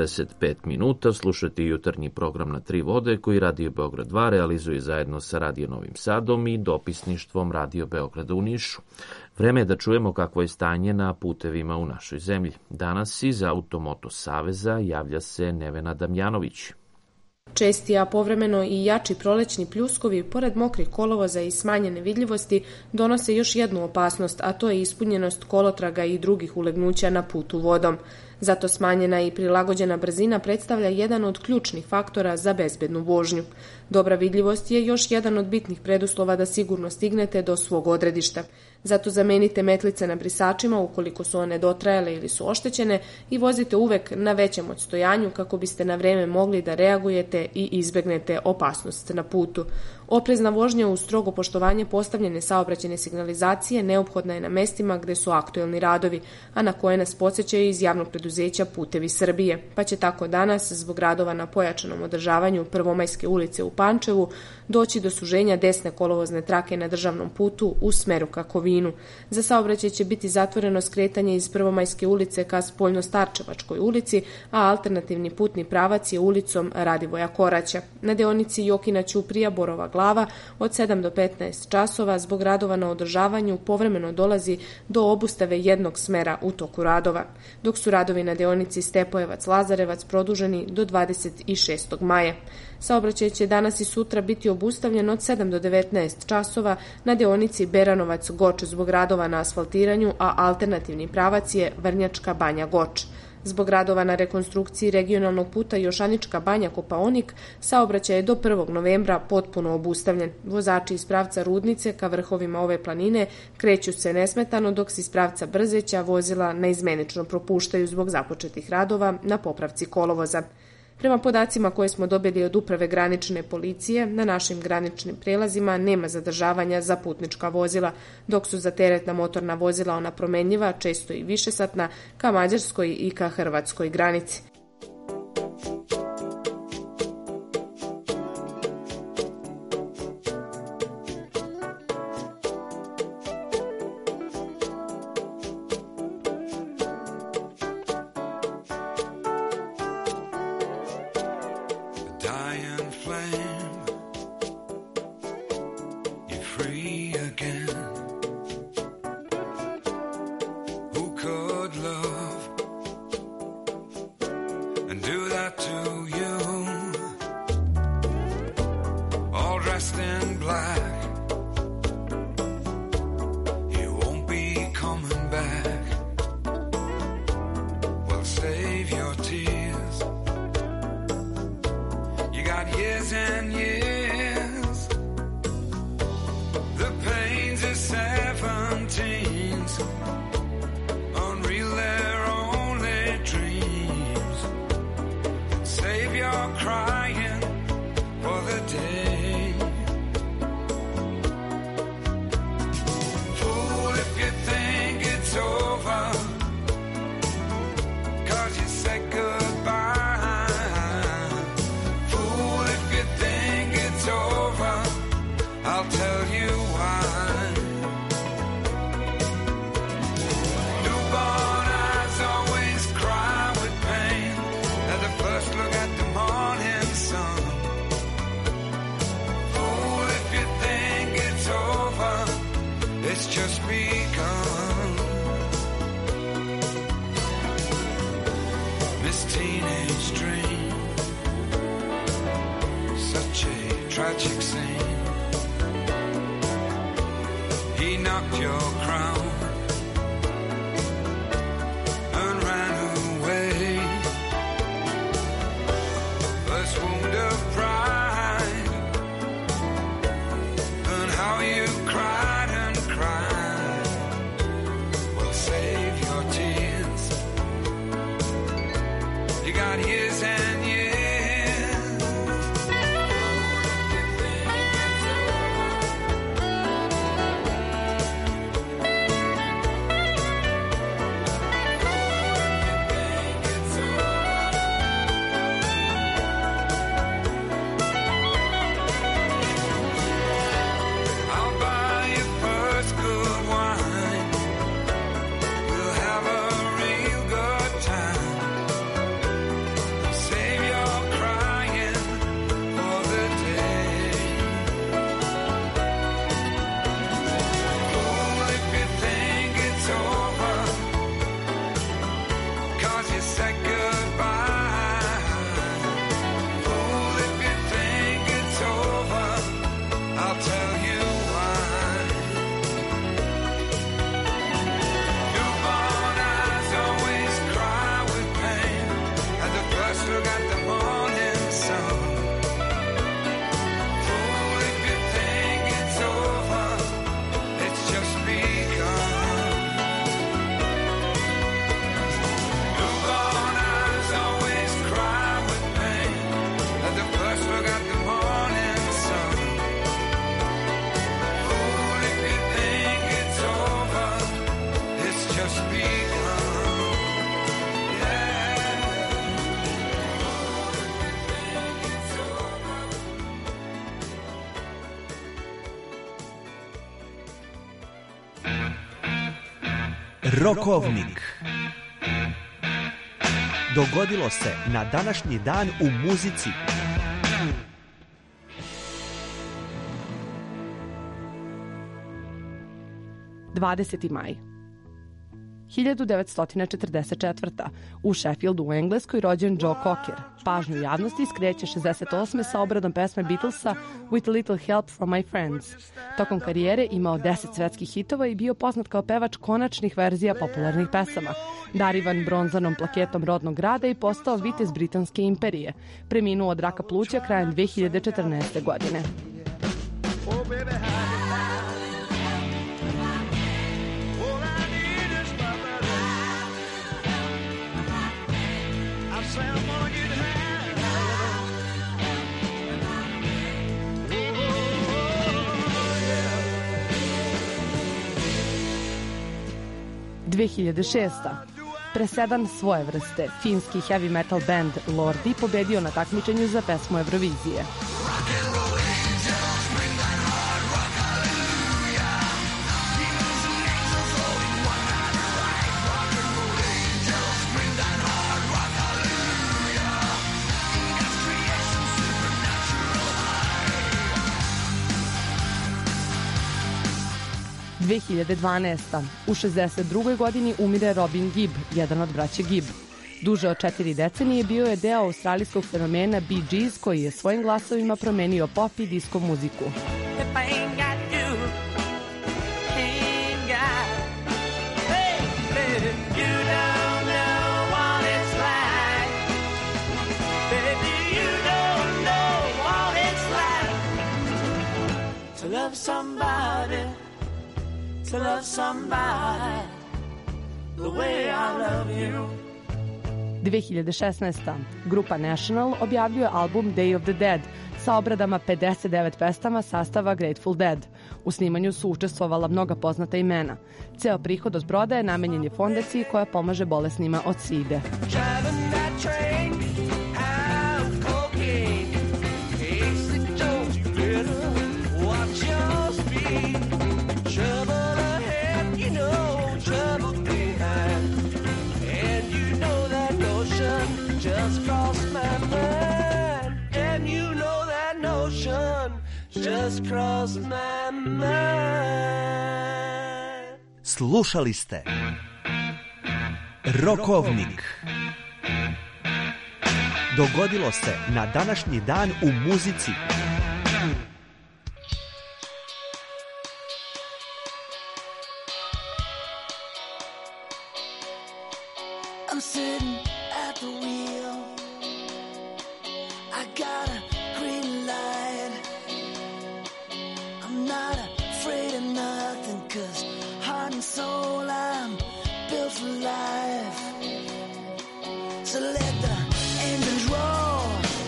45 minuta, slušati jutarnji program na Tri vode koji Radio Beograd 2 realizuje zajedno sa Radio Novim Sadom i dopisništvom Radio Beograda u Nišu. Vreme je da čujemo kakvo je stanje na putevima u našoj zemlji. Danas iz Automoto Saveza javlja se Nevena Damjanović. Česti, a povremeno i jači prolećni pljuskovi, pored mokrih kolovoza i smanjene vidljivosti, donose još jednu opasnost, a to je ispunjenost kolotraga i drugih ulegnuća na putu vodom. Zato smanjena i prilagođena brzina predstavlja jedan od ključnih faktora za bezbednu vožnju. Dobra vidljivost je još jedan od bitnih preduslova da sigurno stignete do svog odredišta. Zato zamenite metlice na brisačima ukoliko su one dotrajale ili su oštećene i vozite uvek na većem odstojanju kako biste na vreme mogli da reagujete i izbegnete opasnost na putu. Oprezna vožnja uz strogo poštovanje postavljene saobraćajne signalizacije neophodna je na mestima gde su aktuelni radovi, a na koje nas podsjećaju iz javnog preduzeća Putevi Srbije, pa će tako danas, zbog radova na pojačanom održavanju Prvomajske ulice u Pančevu, doći do suženja desne kolovozne trake na državnom putu u smeru ka Kovinu. Za saobraćaj će biti zatvoreno skretanje iz Prvomajske ulice ka Spoljno-Starčevačkoj ulici, a alternativni putni pravac je ulicom Radivoja Koraća. Na deonici Jokina Ćuprija Borova Glava od 7 do 15 časova zbog radova na održavanju povremeno dolazi do obustave jednog smera u toku radova, dok su radovi na deonici Stepojevac-Lazarevac produženi do 26. maja. Saobraćaj će danas i sutra biti obustavljen od 7 do 19 časova na deonici Beranovac-Goč zbog radova na asfaltiranju, a alternativni pravac je Vrnjačka Banja-Goč. Zbog radova na rekonstrukciji regionalnog puta Jošanička Banja-Kopaonik, saobraćaj je do 1. novembra potpuno obustavljen. Vozači iz pravca Rudnice ka vrhovima ove planine kreću se nesmetano, dok se iz pravca Brzeća vozila neizmenično propuštaju zbog započetih radova na popravci kolovoza. Prema podacima koje smo dobili od Uprave granične policije, na našim graničnim prelazima nema zadržavanja za putnička vozila, dok su za teretna motorna vozila ona promenljiva, često i višesatna, ka mađarskoj i ka hrvatskoj granici. We'll have a real good time. Rokovnik. Dogodilo se na današnji dan u muzici. Maj. 1944. U Sheffieldu u Engleskoj rođen Joe Cocker. Pažnju javnosti skreće 68. sa obradom pesme Beatlesa With a Little Help from My Friends. Tokom karijere imao 10 svetskih hitova i bio poznat kao pevač konačnih verzija popularnih pesama. Darivan bronzanom plaketom rodnog grada i postao vitez Britanske imperije. Preminuo od raka pluća krajem 2014. godine. – 2006. Presedan svoje vrste, finski heavy metal band Lordi pobedio na takmičenju za pesmu Eurovizije. – 2012. U 62. godini umire Robin Gibb, jedan od braće Gibb. Duže od 4 decenije bio je deo australijskog fenomena Bee Gees, koji je svojim glasovima promenio pop i disco muziku. To love somebody the way I love you. 2016. Grupa National objavljuje album Day of the Dead sa obradama 59 pesama sastava Grateful Dead. U snimanju su učestvovala mnoga poznata imena. Ceo prihod od prodaje namenjen je fondaciji koja pomaže bolesnima od side. Just crossed my mind, and you know that notion just crossed my mind. Slušali ste Rokovnik. Dogodilo se na današnji dan u muzici. I'm sitting at the wheel. I got a green light. I'm not afraid of nothing, 'cause heart and soul I'm built for life. So let the engines roar,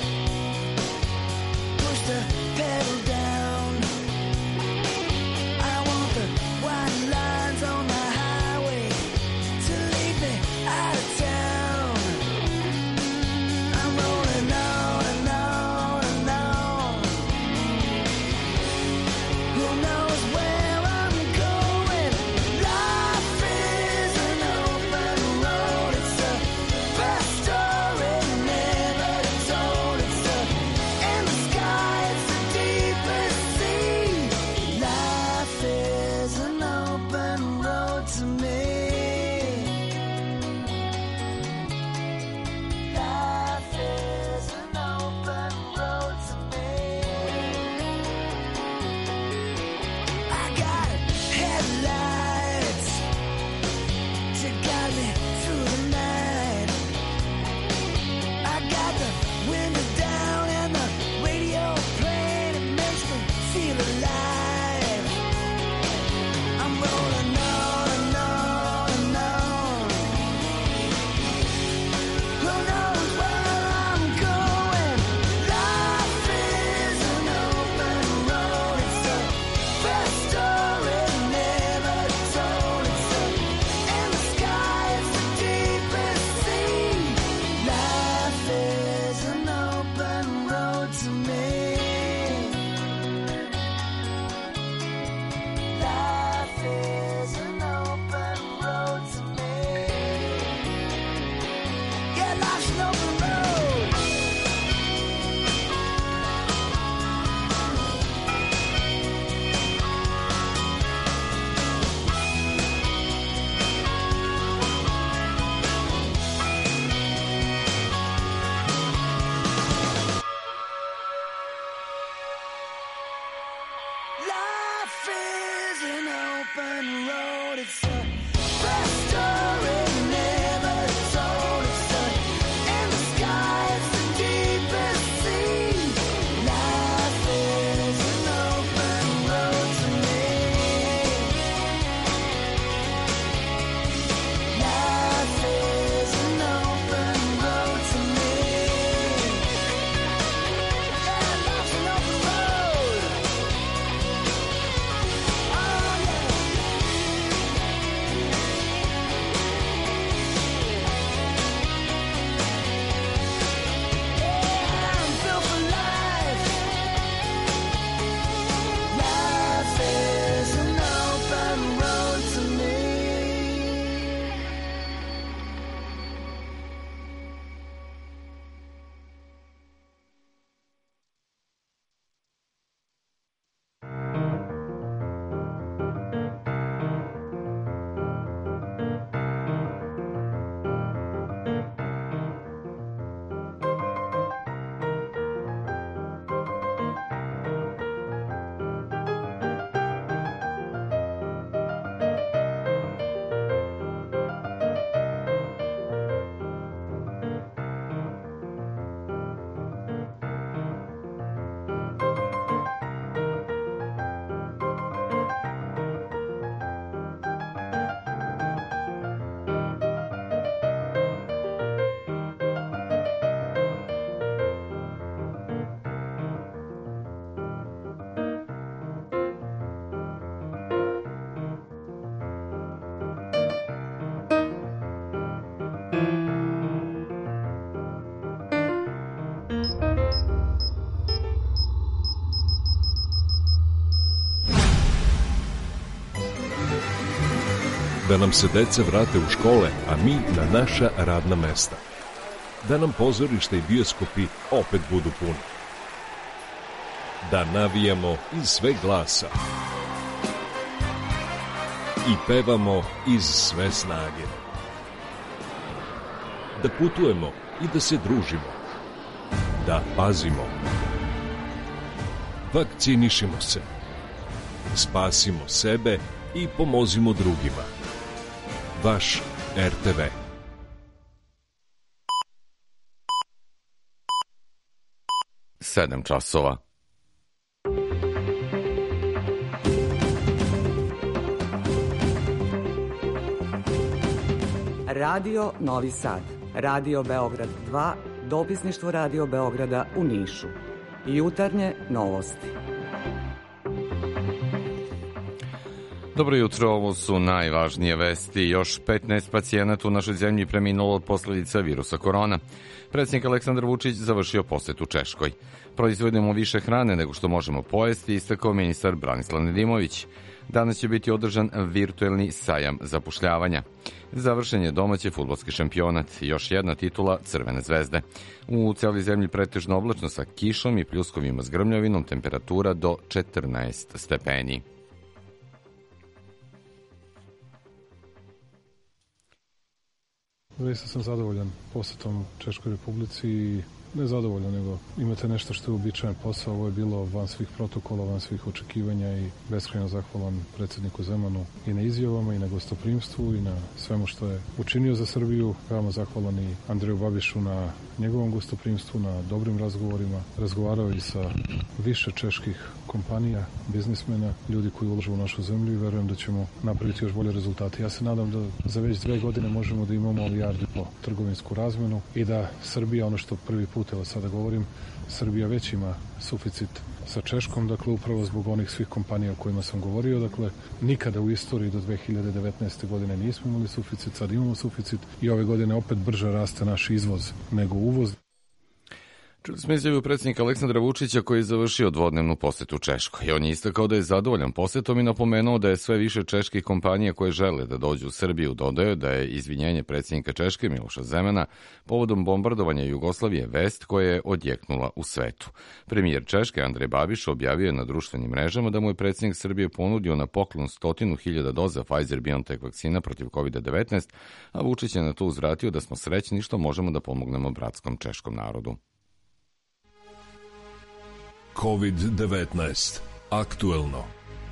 push the pedal down. I want the white lines on the highway to lead me out of town. I'm rolling on and on and on. Who knows where I'm going? Life is an open road. It's a fast story. Da nam se deca vrate u škole, a mi na naša radna mesta. Da nam pozorište i bioskopi opet budu puni. Da navijamo iz sve glasa. I pevamo iz sve snage. Da putujemo i da se družimo. Da pazimo. Vakcinišimo se. Spasimo sebe i pomozimo drugima. Vaš RTV. Sedam časova. Radio Novi Sad, Radio Beograd 2, dopisništvo Radio Beograda u Nišu. Jutarnje novosti. Dobro jutro, ovo su najvažnije vesti. Još 15 pacijenata u našoj zemlji preminulo od posljedica virusa korona. Predsjednik Aleksandar Vučić završio posjet u Češkoj. Proizvodimo više hrane nego što možemo pojesti, istakao ministar Branislav Nedimović. Danas će biti održan virtuelni sajam zapošljavanja. Završen je domaći fudbalski šampionat, još jedna titula Crvene zvezde. U cijeloj zemlji pretežno oblačno sa kišom i pljuskovima s grmljavinom, temperatura do 14 stepeni. Zaista sam zadovoljan posjetom Češkoj Republici i ne zadovoljan, nego imate nešto što je uobičajen posao. Ovo je bilo van svih protokola, van svih očekivanja i beskrajno zahvalan predsjedniku Zemanu i na izjavama i na gostoprimstvu i na svemu što je učinio za Srbiju. Veoma zahvalan i Andreju Babišu na njegovom gostoprimstvu, na dobrim razgovorima. Razgovarao i sa više čeških kompanija, biznismena, ljudi koji ulažu u našu zemlju i verujem da ćemo napraviti još bolje rezultate. Ja se nadam da za već 2 godine možemo da imamo milijardu po trgovinsku razmenu i da Srbija, ono što prvi put, evo sada govorim, Srbija već ima suficit sa Češkom, dakle upravo zbog onih svih kompanija o kojima sam govorio, dakle nikada u istoriji do 2019. godine nismo imali suficit, sad imamo suficit i ove godine opet brže raste naš izvoz nego uvoz. Čuli smo izjavu predsjednika Aleksandra Vučića koji je završio dvodnevnu posjetu Češkoj. On je istakao da je zadovoljan posjetom i napomenuo da je sve više čeških kompanija koje žele da dođu u Srbiju. Dodao da je izvinjenje predsjednika Češke Miloša Zemana povodom bombardovanja Jugoslavije vest koja je odjeknula u svetu. Premijer Češke Andrej Babiš objavio je na društvenim mrežama da mu je predsjednik Srbije ponudio na poklon 100.000 doza Pfizer-BioNTech vakcina protiv COVID-19, a Vučić je na to uzvratio da smo srećni što možemo da pomognemo bratskom češkom narodu. COVID-19. Aktuelno.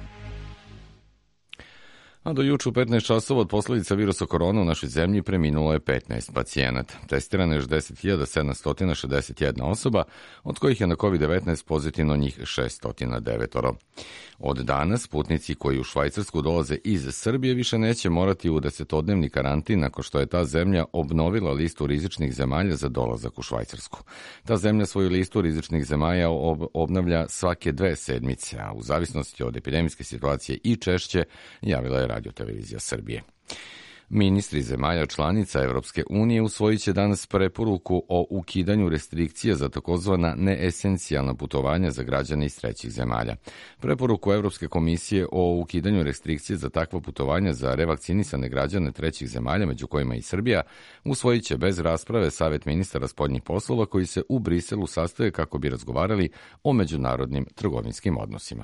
A do juče u 15 časova od posljedica virusa korona u našoj zemlji preminulo je 15 pacijenata. Testirano je 10.761 osoba, od kojih je na COVID-19 pozitivno njih 609. Od danas putnici koji u Švajcarsku dolaze iz Srbije više neće morati u 10-dnevni karantin nakon što je ta zemlja obnovila listu rizičnih zemalja za dolazak u Švajcarsku. Ta zemlja svoju listu rizičnih zemalja obnavlja svake 2 sedmice, a u zavisnosti od epidemijske situacije i češće, javila je Radio-televizija Srbije. Ministri zemalja članica Evropske unije usvojit će danas preporuku o ukidanju restrikcija za takozvana neesencijalna putovanja za građane iz trećih zemalja. Preporuku Evropske komisije o ukidanju restrikcije za takva putovanja za revakcinisane građane trećih zemalja, među kojima i Srbija, usvojit će bez rasprave Savet ministara spoljnih poslova koji se u Briselu sastaje kako bi razgovarali o međunarodnim trgovinskim odnosima.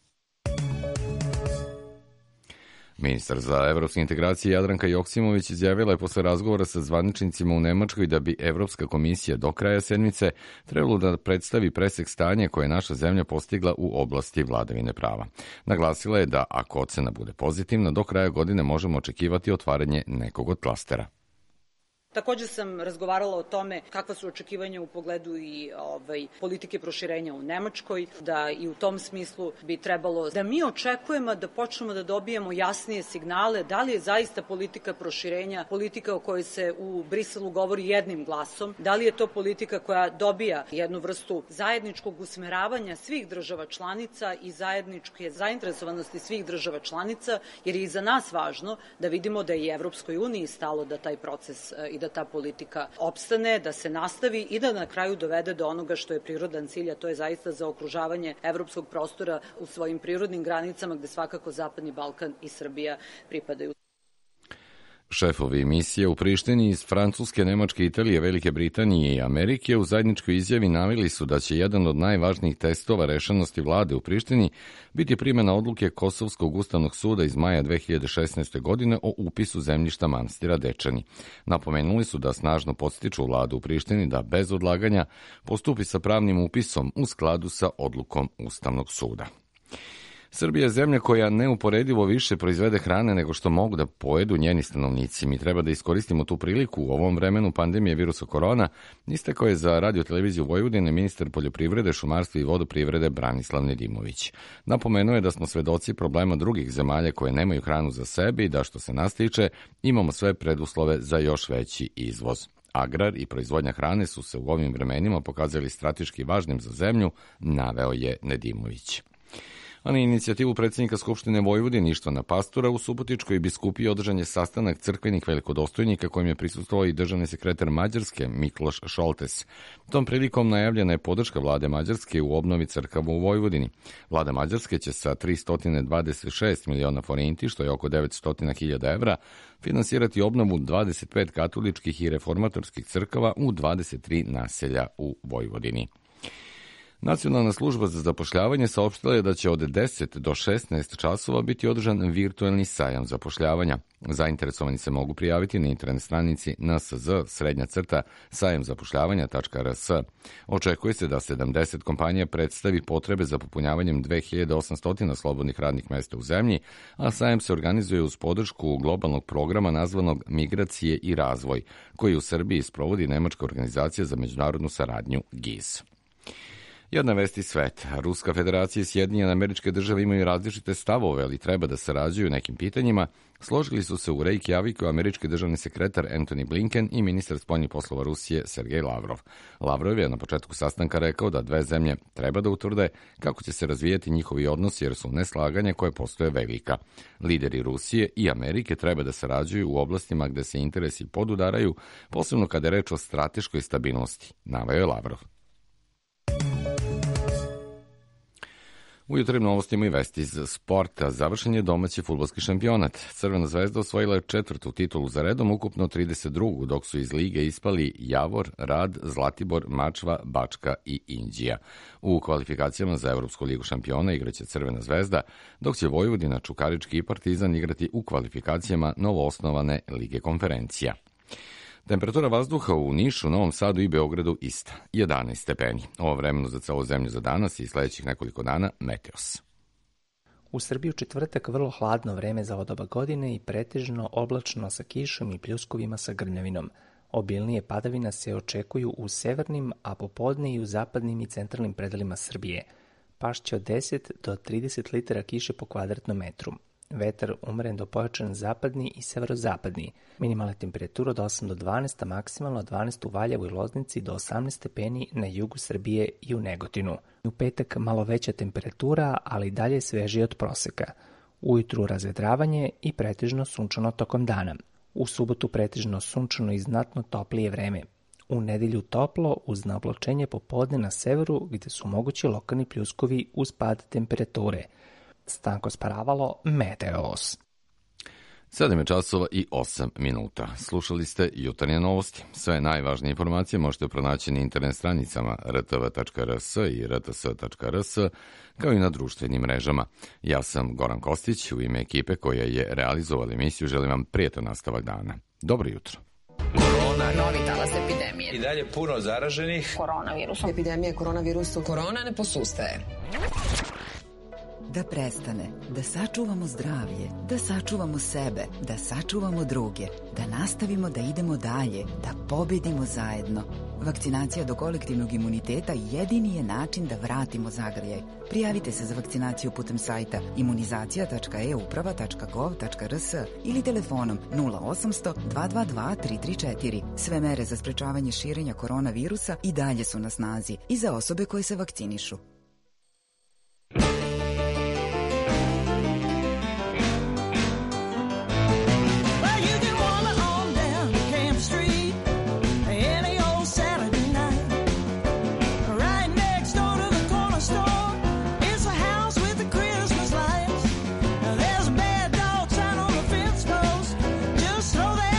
Ministar za evropske integracije Jadranka Joksimović izjavila je posle razgovora sa zvaničnicima u Nemačkoj da bi Evropska komisija do kraja sedmice trebalo da predstavi presek stanja koje je naša zemlja postigla u oblasti vladavine prava. Naglasila je da ako ocena bude pozitivna, do kraja godine možemo očekivati otvaranje nekog od klastera. Takođe sam razgovarala o tome kakva su očekivanja u pogledu i politike proširenja u Nemačkoj, da i u tom smislu bi trebalo da mi očekujemo da počnemo da dobijemo jasnije signale da li je zaista politika proširenja politika o kojoj se u Briselu govori jednim glasom, da li je to politika koja dobija jednu vrstu zajedničkog usmeravanja svih država članica i zajedničke zainteresovanosti svih država članica, jer je i za nas važno da vidimo da je i Evropskoj uniji stalo da taj proces i da ta politika opstane, da se nastavi i da na kraju dovede do onoga što je prirodan cilj, a to je zaista zaokružavanje evropskog prostora u svojim prirodnim granicama, gde svakako Zapadni Balkan i Srbija pripadaju. Šefovi misije u Prištini iz Francuske, Nemačke, Italije, Velike Britanije i Amerike u zajedničkoj izjavi naveli su da će jedan od najvažnijih testova rešenosti vlade u Prištini biti primjena odluke Kosovskog ustavnog suda iz maja 2016. godine o upisu zemljišta manastira Dečani. Napomenuli su da snažno podstiču vladu u Prištini da bez odlaganja postupi sa pravnim upisom u skladu sa odlukom Ustavnog suda. Srbija je zemlja koja neuporedivo više proizvede hrane nego što mogu da pojedu njeni stanovnici. Mi treba da iskoristimo tu priliku u ovom vremenu pandemije virusa korona, istakao je za Radio televiziju Vojvodine ministar poljoprivrede, šumarstva i vodoprivrede Branislav Nedimović. Napomenuo je da smo svedoci problema drugih zemalja koje nemaju hranu za sebe i da, što se nas tiče, imamo sve preduslove za još veći izvoz. Agrar i proizvodnja hrane su se u ovim vremenima pokazali strateški važnim za zemlju, naveo je Nedimović. A na inicijativu predsjednika Skupštine Vojvodine Ištvana Pastora u Subotičkoj biskupiji održan je sastanak crkvenih velikodostojnika kojem je prisustvovao i državni sekretar Mađarske Mikloš Šoltes. Tom prilikom najavljena je podrška vlade Mađarske u obnovi crkava u Vojvodini. Vlada Mađarske će sa 326 miliona forinti, što je oko 900.000 evra, finansirati obnovu 25 katoličkih i reformatorskih crkava u 23 naselja u Vojvodini. Nacionalna služba za zapošljavanje saopštila je da će od 10 do 16 časova biti održan virtuelni sajam zapošljavanja. Zainteresovani se mogu prijaviti na internet stranici nsz_sajamzapošljavanja.rs. Očekuje se da 70 kompanija predstavi potrebe za popunjavanjem 2800 slobodnih radnih mesta u zemlji, a sajam se organizuje uz podršku globalnog programa nazvanog Migracije i razvoj, koji u Srbiji sprovodi nemačka organizacija za međunarodnu saradnju GIZ. Jedna vest iz sveta. Ruska federacija i Sjedinjene Američke Države imaju različite stavove, ali treba da sarađuju nekim pitanjima. Složili su se u Reykjaviku američki državni sekretar Antony Blinken i ministar spoljnih poslova Rusije Sergej Lavrov. Lavrov je na početku sastanka rekao da dve zemlje treba da utvrde kako će se razvijati njihovi odnosi jer su neslaganja koje postoje velika. Lideri Rusije i Amerike treba da sarađuju u oblastima gde se interesi podudaraju, posebno kada je reč o strateškoj stabilnosti, naveo je Lavrov. U jutarnjim novostima i vesti iz sporta završen je domaći fudbalski šampionat. Crvena zvezda osvojila je 4. titulu za redom, ukupno 32. dok su iz lige ispali Javor, Rad, Zlatibor, Mačva, Bačka i Inđija. U kvalifikacijama za Evropsku ligu šampiona igraće Crvena zvezda, dok će Vojvodina, Čukarički i Partizan igrati u kvalifikacijama novoosnovane lige konferencija. Temperatura vazduha u Nišu, Novom Sadu i Beogradu ista, 11 stepeni. Ovo vremeno za celu zemlju za danas i sledećih nekoliko dana Meteos. U Srbiji u četvrtak vrlo hladno vreme za ovo doba godine i pretežno oblačno sa kišom i pljuskovima sa grmljavinom. Obilnije padavina se očekuju u severnim, a popodne i u zapadnim i centralnim predelima Srbije. Pašće od 10 do 30 litara kiše po kvadratnom metru. Vetar umeren do pojačan zapadni i severozapadni. Minimalna temperatura od 8 do 12, a maksimalno od 12 u Valjevu i Loznici do 18 stepeni na jugu Srbije i u Negotinu. U petak malo veća temperatura, ali dalje svežije od proseka. Ujutru razvedravanje i pretežno sunčano tokom dana. U subotu pretežno sunčano i znatno toplije vreme. U nedelju toplo uz naoblačenje popodne na severu gde su mogući lokalni pljuskovi uz pad temperature. Stanko Sparavalo, Meteos. 7 časova i 8 minuta. Slušali ste jutarnje novosti. Sve najvažnije informacije možete pronaći na internet stranicama rtv.rs i rts.rs, kao i na društvenim mrežama. Ja sam Goran Kostić, u ime ekipe koja je realizovala emisiju želim vam prijetan nastavak dana. Dobro jutro. Korona, novi talas epidemije. I dalje puno zaraženih. Koronavirusom. Epidemija koronavirusa. Korona ne posustaje. Da prestane, da sačuvamo zdravlje, da sačuvamo sebe, da sačuvamo druge, da nastavimo da idemo dalje, da pobedimo zajedno. Vakcinacija do kolektivnog imuniteta jedini je način da vratimo zagrljaj. Prijavite se za vakcinaciju putem sajta imunizacija.euprava.gov.rs ili telefonom 0800 222 334. Sve mere za sprečavanje širenja koronavirusa i dalje su na snazi i za osobe koje se vakcinišu. Throw that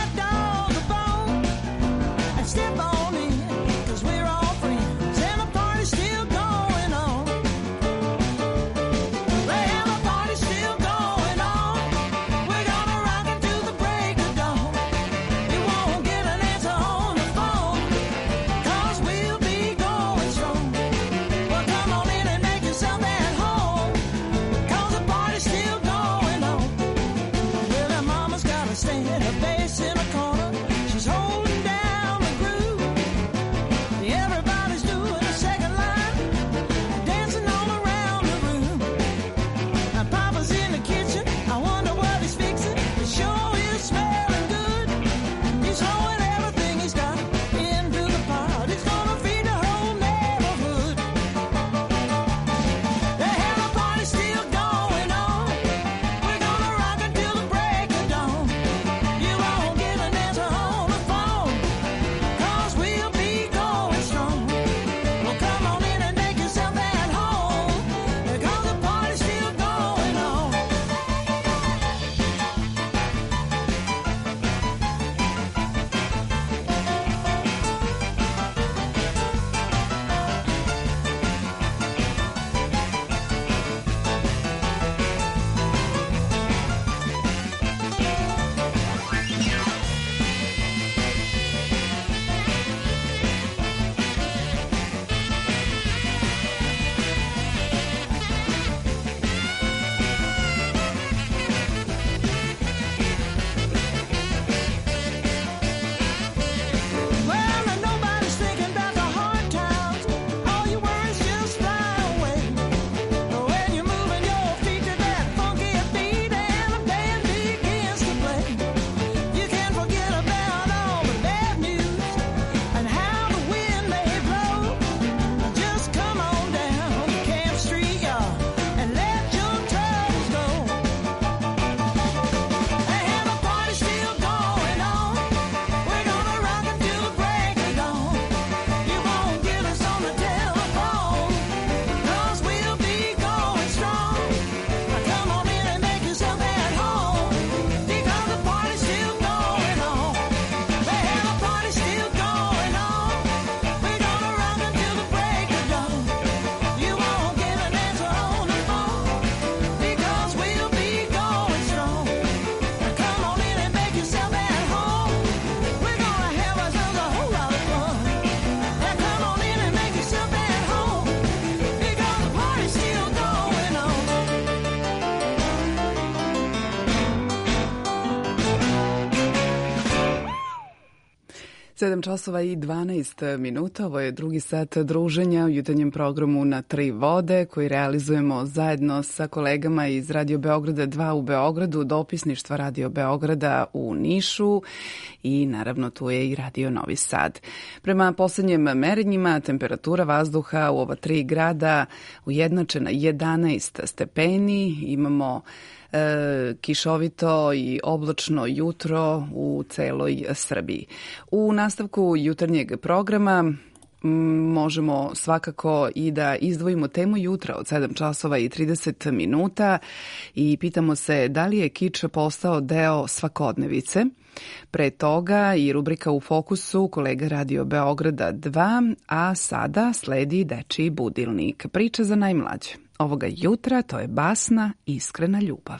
7 časova i 12 minuta, ovo je drugi sat druženja u jutarnjem programu Na tri vode koji realizujemo zajedno sa kolegama iz Radio Beograda 2 u Beogradu, dopisništva Radio Beograda u Nišu i naravno tu je i Radio Novi Sad. Prema poslednjim merenjima temperatura vazduha u ova tri grada ujednačena 11 stepeni, imamo kišovito i oblačno jutro u celoj Srbiji. U nastavku jutarnjeg programa možemo svakako i da izdvojimo temu jutra od 7 časova i 30 minuta i pitamo se da li je kič postao deo svakodnevice. Pre toga i rubrika U fokusu kolega Radio Beograda 2, a sada sledi Dečiji budilnik. Priča za najmlađe. Ovoga jutra to je basna Iskrena ljubav.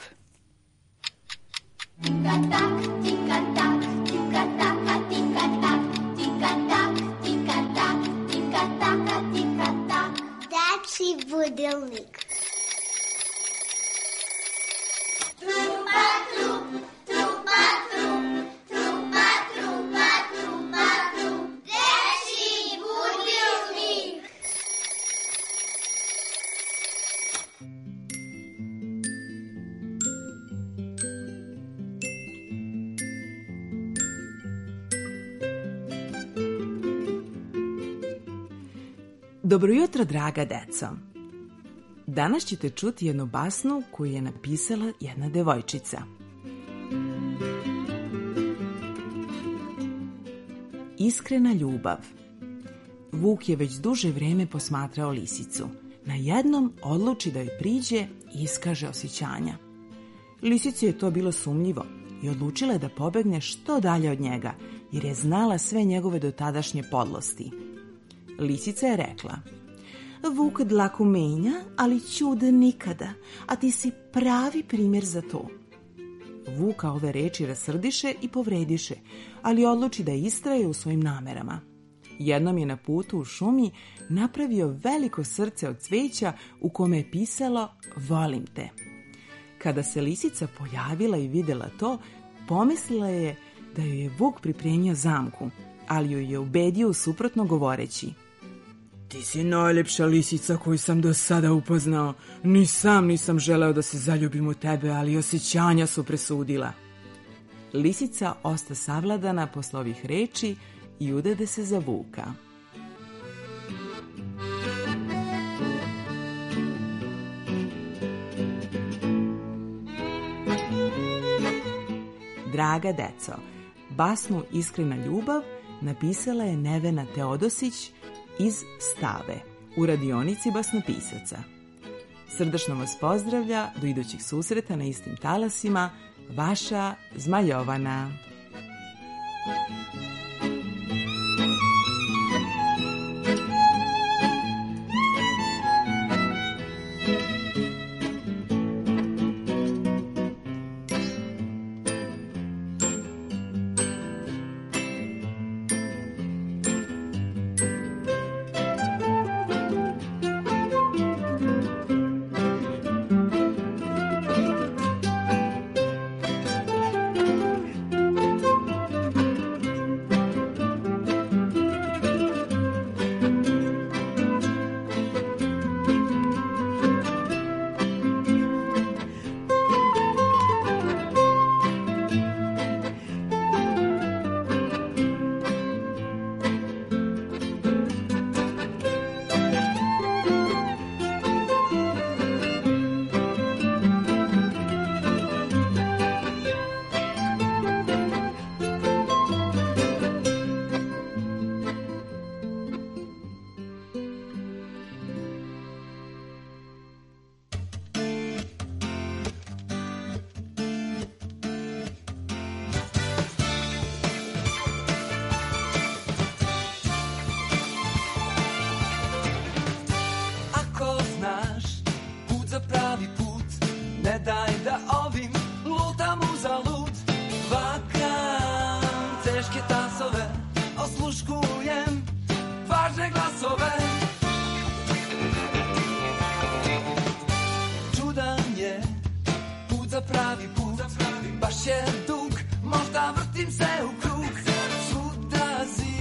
Tika-tak, tika-tak, tika-taka, tika-tak, tika-tak, tika-tak, tika-taka, tika-tak. Dečiji budilnik. Trupa, trup, trupa, trup, trupa, trupa, trupa, trup. Dečiji budilnik. Dobro jutro, draga deco. Danas ćete čuti jednu basnu koju je napisala jedna devojčica. Iskrena ljubav. Vuk je već duže vreme posmatrao lisicu. Najednom odluči da joj priđe i iskaže osjećanja. Lisici je to bilo sumnjivo i odlučila je da pobegne što dalje od njega, jer je znala sve njegove dotadašnje podlosti. Lisica je rekla: Vuk dlaku menja, ali ćud nikada, a ti si pravi primjer za to. Vuka ove reči rasrdiše i povrediše, ali odluči da istraje u svojim namerama. Jednom je na putu u šumi napravio veliko srce od cveća u kome je pisalo Volim te. Kada se lisica pojavila i videla to, pomislila je da joj je Vuk pripremio zamku, ali joj je ubedio suprotno govoreći: Ti si najljepša lisica koju sam do sada upoznao. Ni sam nisam želeo da se zaljubim u tebe, ali osjećanja su presudila. Lisica osta savladana posle ovih reči i udade se za Vuka. Draga deco, basnu Iskrena ljubav napisala je Nevena Teodosić iz Stave u radionici basnopisaca. Srdačno vas pozdravlja, do idućih susreta na istim talasima, vaša Zmajovana. Baš je dug, možda vrtim se u krug. Svuda zim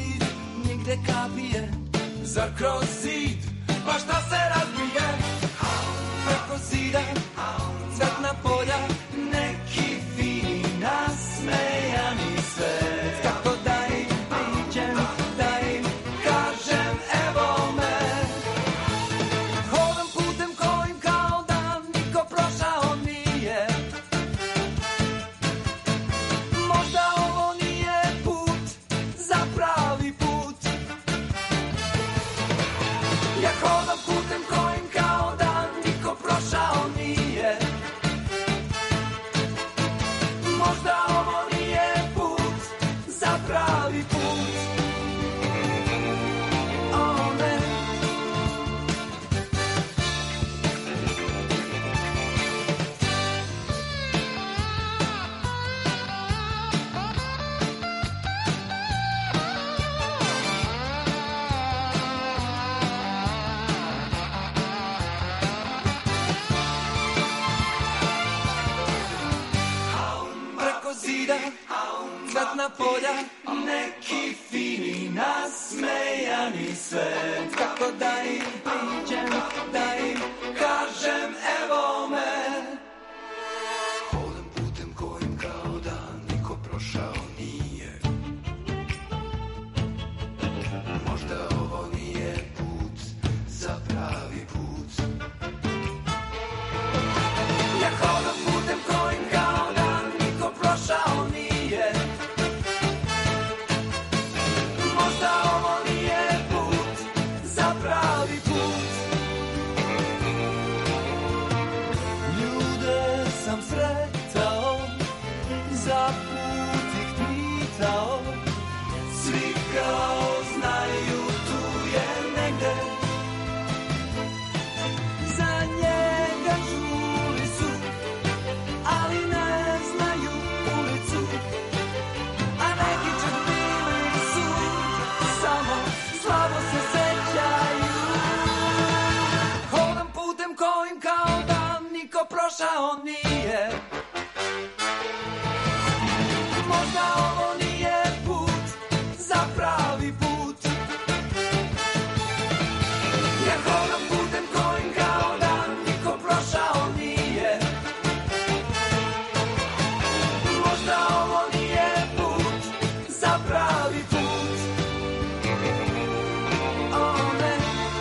neke kapije, zar kroz zid, pa šta se razbije? Preko zida, cvetna polja, neki fini nasmejani svet. Kako da im priđem, da im kažem evo me. Hodam putem kojim kao da niko prošao nije. Možda ovo nije put za pravi put. Ja hodam putem kojim kao da niko prošao nije. Možda ovo nije put za pravi put. O ne. Preko zida, cvetna polja, neki fini nasmejani svet. Kako da im priđem, da im kažem evo me. Hodam putem kojim kao da niko prošao nije. Možda ovo nije put za pravi put. Ja hodam putem kojim kao da niko prošao nije. Možda ovo nije put za pravi put. Ljude sam sretao, za put ih pitao. Svi kao znaju tu je negde. Za njega čuli su, ali ne znaju ulicu. A neki čak bili su, samo slabo se sećaju. Hodam putem kojim kao da niko prošao nije. Možda ovo nije put za pravi put. Ja hodam putem kojim kao da niko prošao nije. Možda ovo nije put za pravi put. O ne.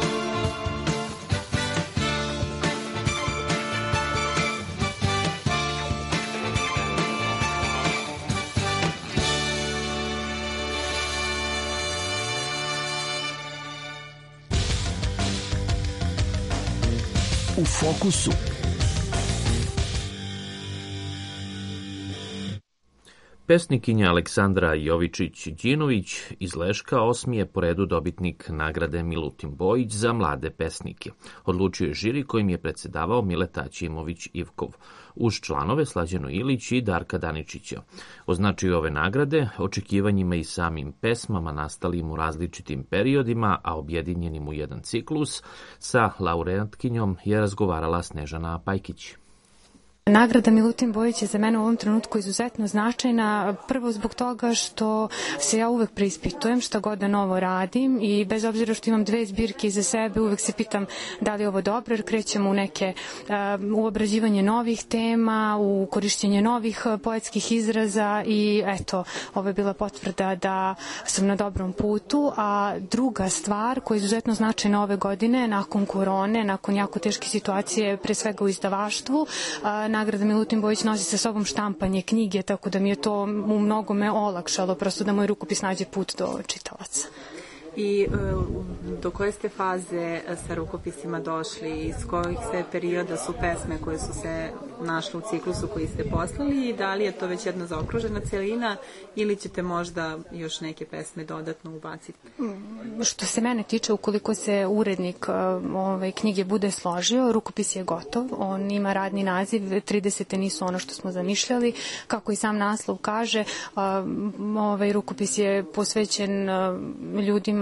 U fokusu. Pesnikinja Aleksandra Jovičić-Đinović iz Leška 8. je po redu dobitnik nagrade Milutin Bojić za mlade pesnike. Odlučio je žiri kojim je predsedavao Mileta Ćimović-Ivkov, uz članove Slađano Ilić i Darka Daničića. O značaju ove nagrade, očekivanjima i samim pesmama nastalim u različitim periodima, a objedinjenim u jedan ciklus, sa laureatkinjom je razgovarala Snežana Pajkić. Nagrada Milutin Bojić je za mene u ovom trenutku izuzetno značajna, prvo zbog toga što se ja uvek preispitujem šta god da novo radim i bez obzira što imam 2 zbirke iza sebe, uvek se pitam da li je ovo dobro, jer krećem u neke u obrađivanje novih tema, u korišćenje novih poetskih izraza i eto, ovo je bila potvrda da sam na dobrom putu. A druga stvar koja je izuzetno značajna ove godine, nakon korone, nakon jako teške situacije, pre svega u izdavaštvu, nagrada Milutin Bojić nosi sa sobom štampanje knjige, tako da mi je to u mnogome olakšalo, prosto da moj rukopis nađe put do čitalaca. I do koje ste faze sa rukopisima došli, iz kojih sve perioda su pesme koje su se našle u ciklusu koji ste poslali i da li je to već jedna zaokružena celina ili ćete možda još neke pesme dodatno ubaciti? Što se mene tiče, ukoliko se urednik knjige bude složio, rukopis je gotov, on ima radni naziv, 30. nisu ono što smo zamišljali, kako i sam naslov kaže, rukopis je posvećen ljudima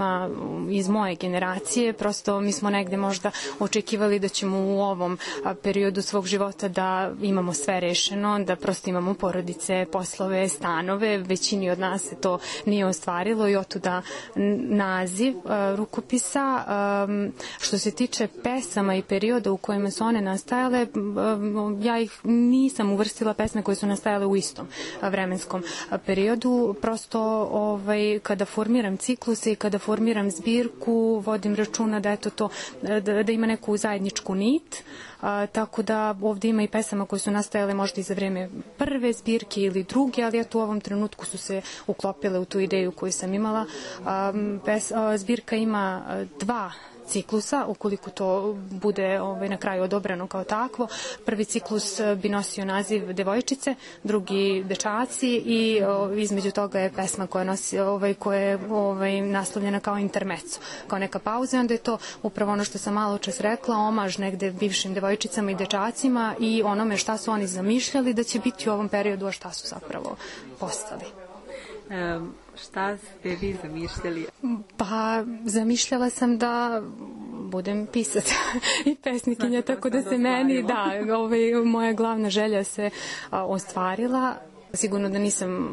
ljudima iz moje generacije. Prosto mi smo negde možda očekivali da ćemo u ovom periodu svog života da imamo sve rešeno, da prosto imamo porodice, poslove, stanove. Većini od nas se to nije ostvarilo i otuda naziv rukopisa. Što se tiče pesama i perioda u kojima su one nastajale, ja ih nisam uvrstila pesme koje su nastajale u istom vremenskom periodu. Prosto kada formiram cikluse i kada formiram zbirku, vodim računa da eto to, da ima neku zajedničku nit. Tako da ovdje ima i pesama koje su nastajale možda i za vreme prve zbirke ili druge, ali eto u ovom trenutku su se uklopile u tu ideju koju sam imala. Zbirka ima 2 ciklusa, ukoliko to bude na kraju odobreno kao takvo. Prvi ciklus bi nosio naziv Devojčice, drugi Dečaci i između toga je pesma koja nosi, koja je naslovljena kao intermezzo, kao neka pauza. Onda je to upravo ono što sam malo čas rekla, omaž negde bivšim devojčicama i dečacima i onome šta su oni zamišljali da će biti u ovom periodu, a šta su zapravo postali. Šta ste vi zamišljali? Pa, zamišljala sam da budem pisac i pesnikinja, tako da se meni, moja glavna želja se ostvarila. Sigurno da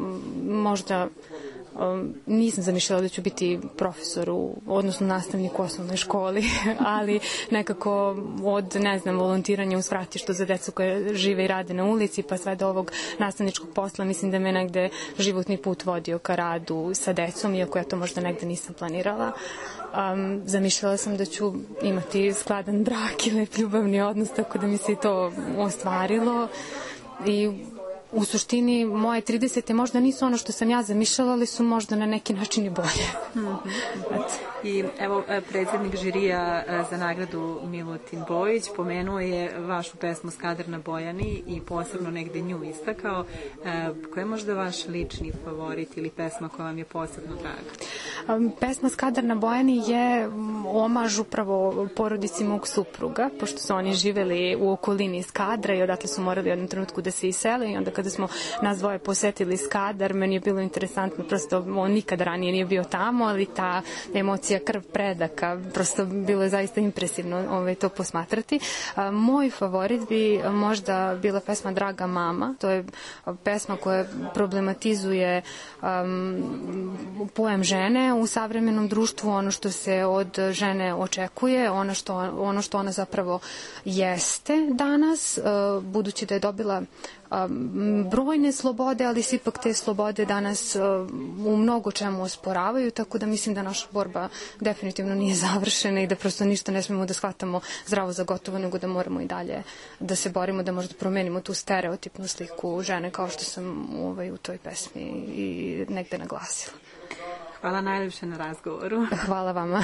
nisam zamišljala da ću biti profesor, odnosno nastavnik u osnovnoj školi, ali nekako od, volontiranja u svratištu za decu koje žive i rade na ulici, pa sve do ovog nastavničkog posla, mislim da me negde životni put vodio ka radu sa decom, iako ja to možda negde nisam planirala. Zamišljala sam da ću imati skladan brak i lep ljubavni odnos, tako da mi se i to ostvarilo. I u suštini moje 30. možda nisu ono što sam ja zamišljala, ali su možda na neki način i bolje. I evo, predsjednik žirija za nagradu Milutin Bojić pomenuo je vašu pesmu Skadar na Bojani i posebno negde nju istakao. Koja je možda vaš lični favorit ili pesma koja vam je posebno draga? Pesma Skadar na Bojani je omaž upravo porodici mog supruga, pošto su oni živeli u okolini Skadra i odatle su morali u jednom trenutku da se isele i onda kada smo nas dvoje posetili Skadar, meni je bilo interesantno, prosto on nikada ranije nije bio tamo, ali ta emocija krv predaka, prosto bilo je zaista impresivno to posmatrati. Moj favorit bi možda bila pesma Draga mama, to je pesma koja problematizuje pojam žene u savremenom društvu, ono što se od žene očekuje, ono što ona zapravo jeste danas, budući da je dobila brojne slobode, ali se ipak te slobode danas u mnogo čemu osporavaju, tako da mislim da naša borba definitivno nije završena i da prosto ništa ne smemo da shvatamo zdravo za gotovo, nego da moramo i dalje da se borimo, da možda promenimo tu stereotipnu sliku žene, kao što sam u toj pesmi i negde naglasila. Hvala najljepše na razgovoru. Hvala vama.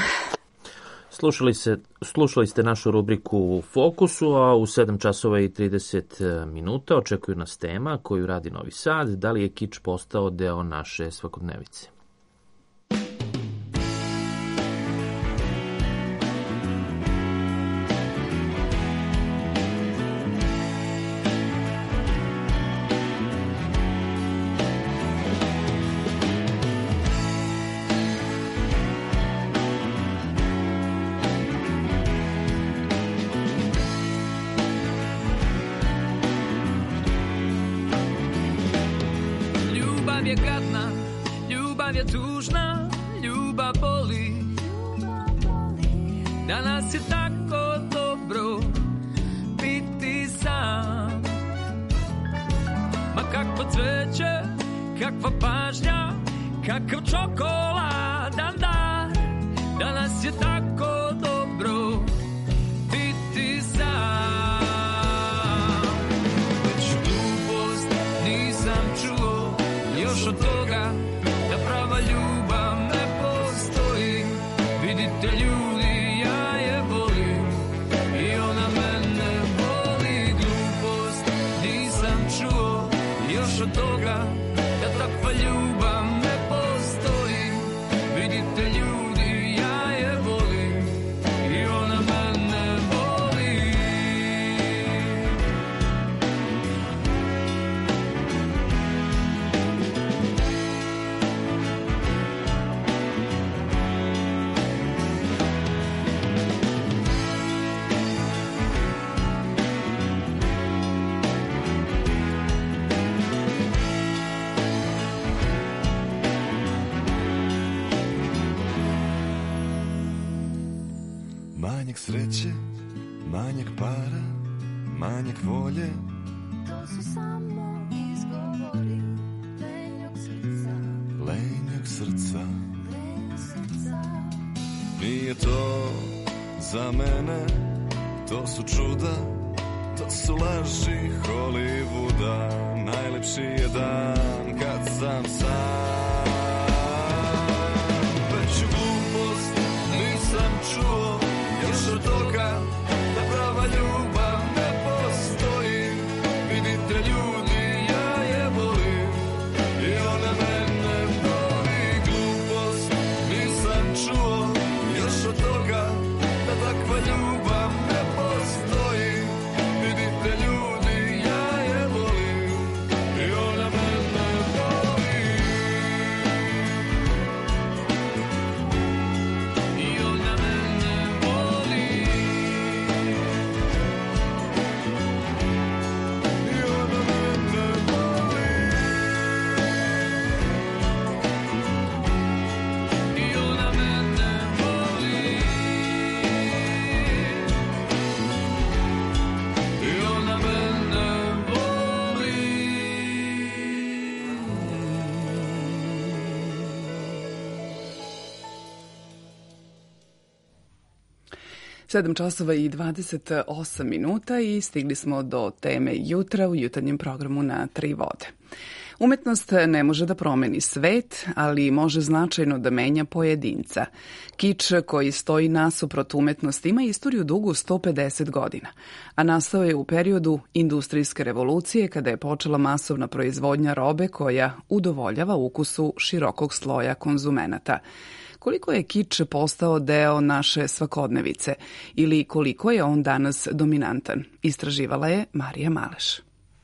Slušali ste našu rubriku u Fokusu, a u 7 časova i 30 minuta očekuju nas tema koju radi Novi Sad. Da li je kič postao deo naše svakodnevice? Ljubav je gadna, ljubav je tužna, ljubav boli. Danas je tako dobro biti sam. Ma kakvo cveće, kakva pažnja, kakav čokoladan dar. Danas je tako dobro biti sam. Već glupost nisam čuo još od toga da prava ljubav ne postoji. Vidite ljudi, ja je volim i ona mene voli. Glupost nisam čuo još od toga da takva ljubav ne postoji. Manjak sreće, manjak para, manjak volje. To su samo izgovori lenjog srca. Lenjog srca. Lenjog srca. Nije to za mene, to su čuda, to su laži Hollywooda. Najlepši je dan kad sam sam. Veću glupost nisam čuo još od toga da prava ljubav ne postoji. Vidite ljudi, ja je volim i ona mene voli. Glupost nisam čuo još od toga da takva ljubav ne postoji. Vidite ljudi, ja je volim i ona mene voli. I ona mene voli. I ona mene voli. I ona mene voli. I ona mene voli. 7 časova i 28 minuta i stigli smo do teme jutra u jutarnjem programu na Tri vode. Umetnost ne može da promeni svet, ali može značajno da menja pojedinca. Kič koji stoji nasuprot umetnosti ima istoriju dugu 150 godina, a nastao je u periodu industrijske revolucije kada je počela masovna proizvodnja robe koja udovoljava ukusu širokog sloja konzumenata. Koliko je kič postao deo naše svakodnevice ili koliko je on danas dominantan, istraživala je Marija Maleš.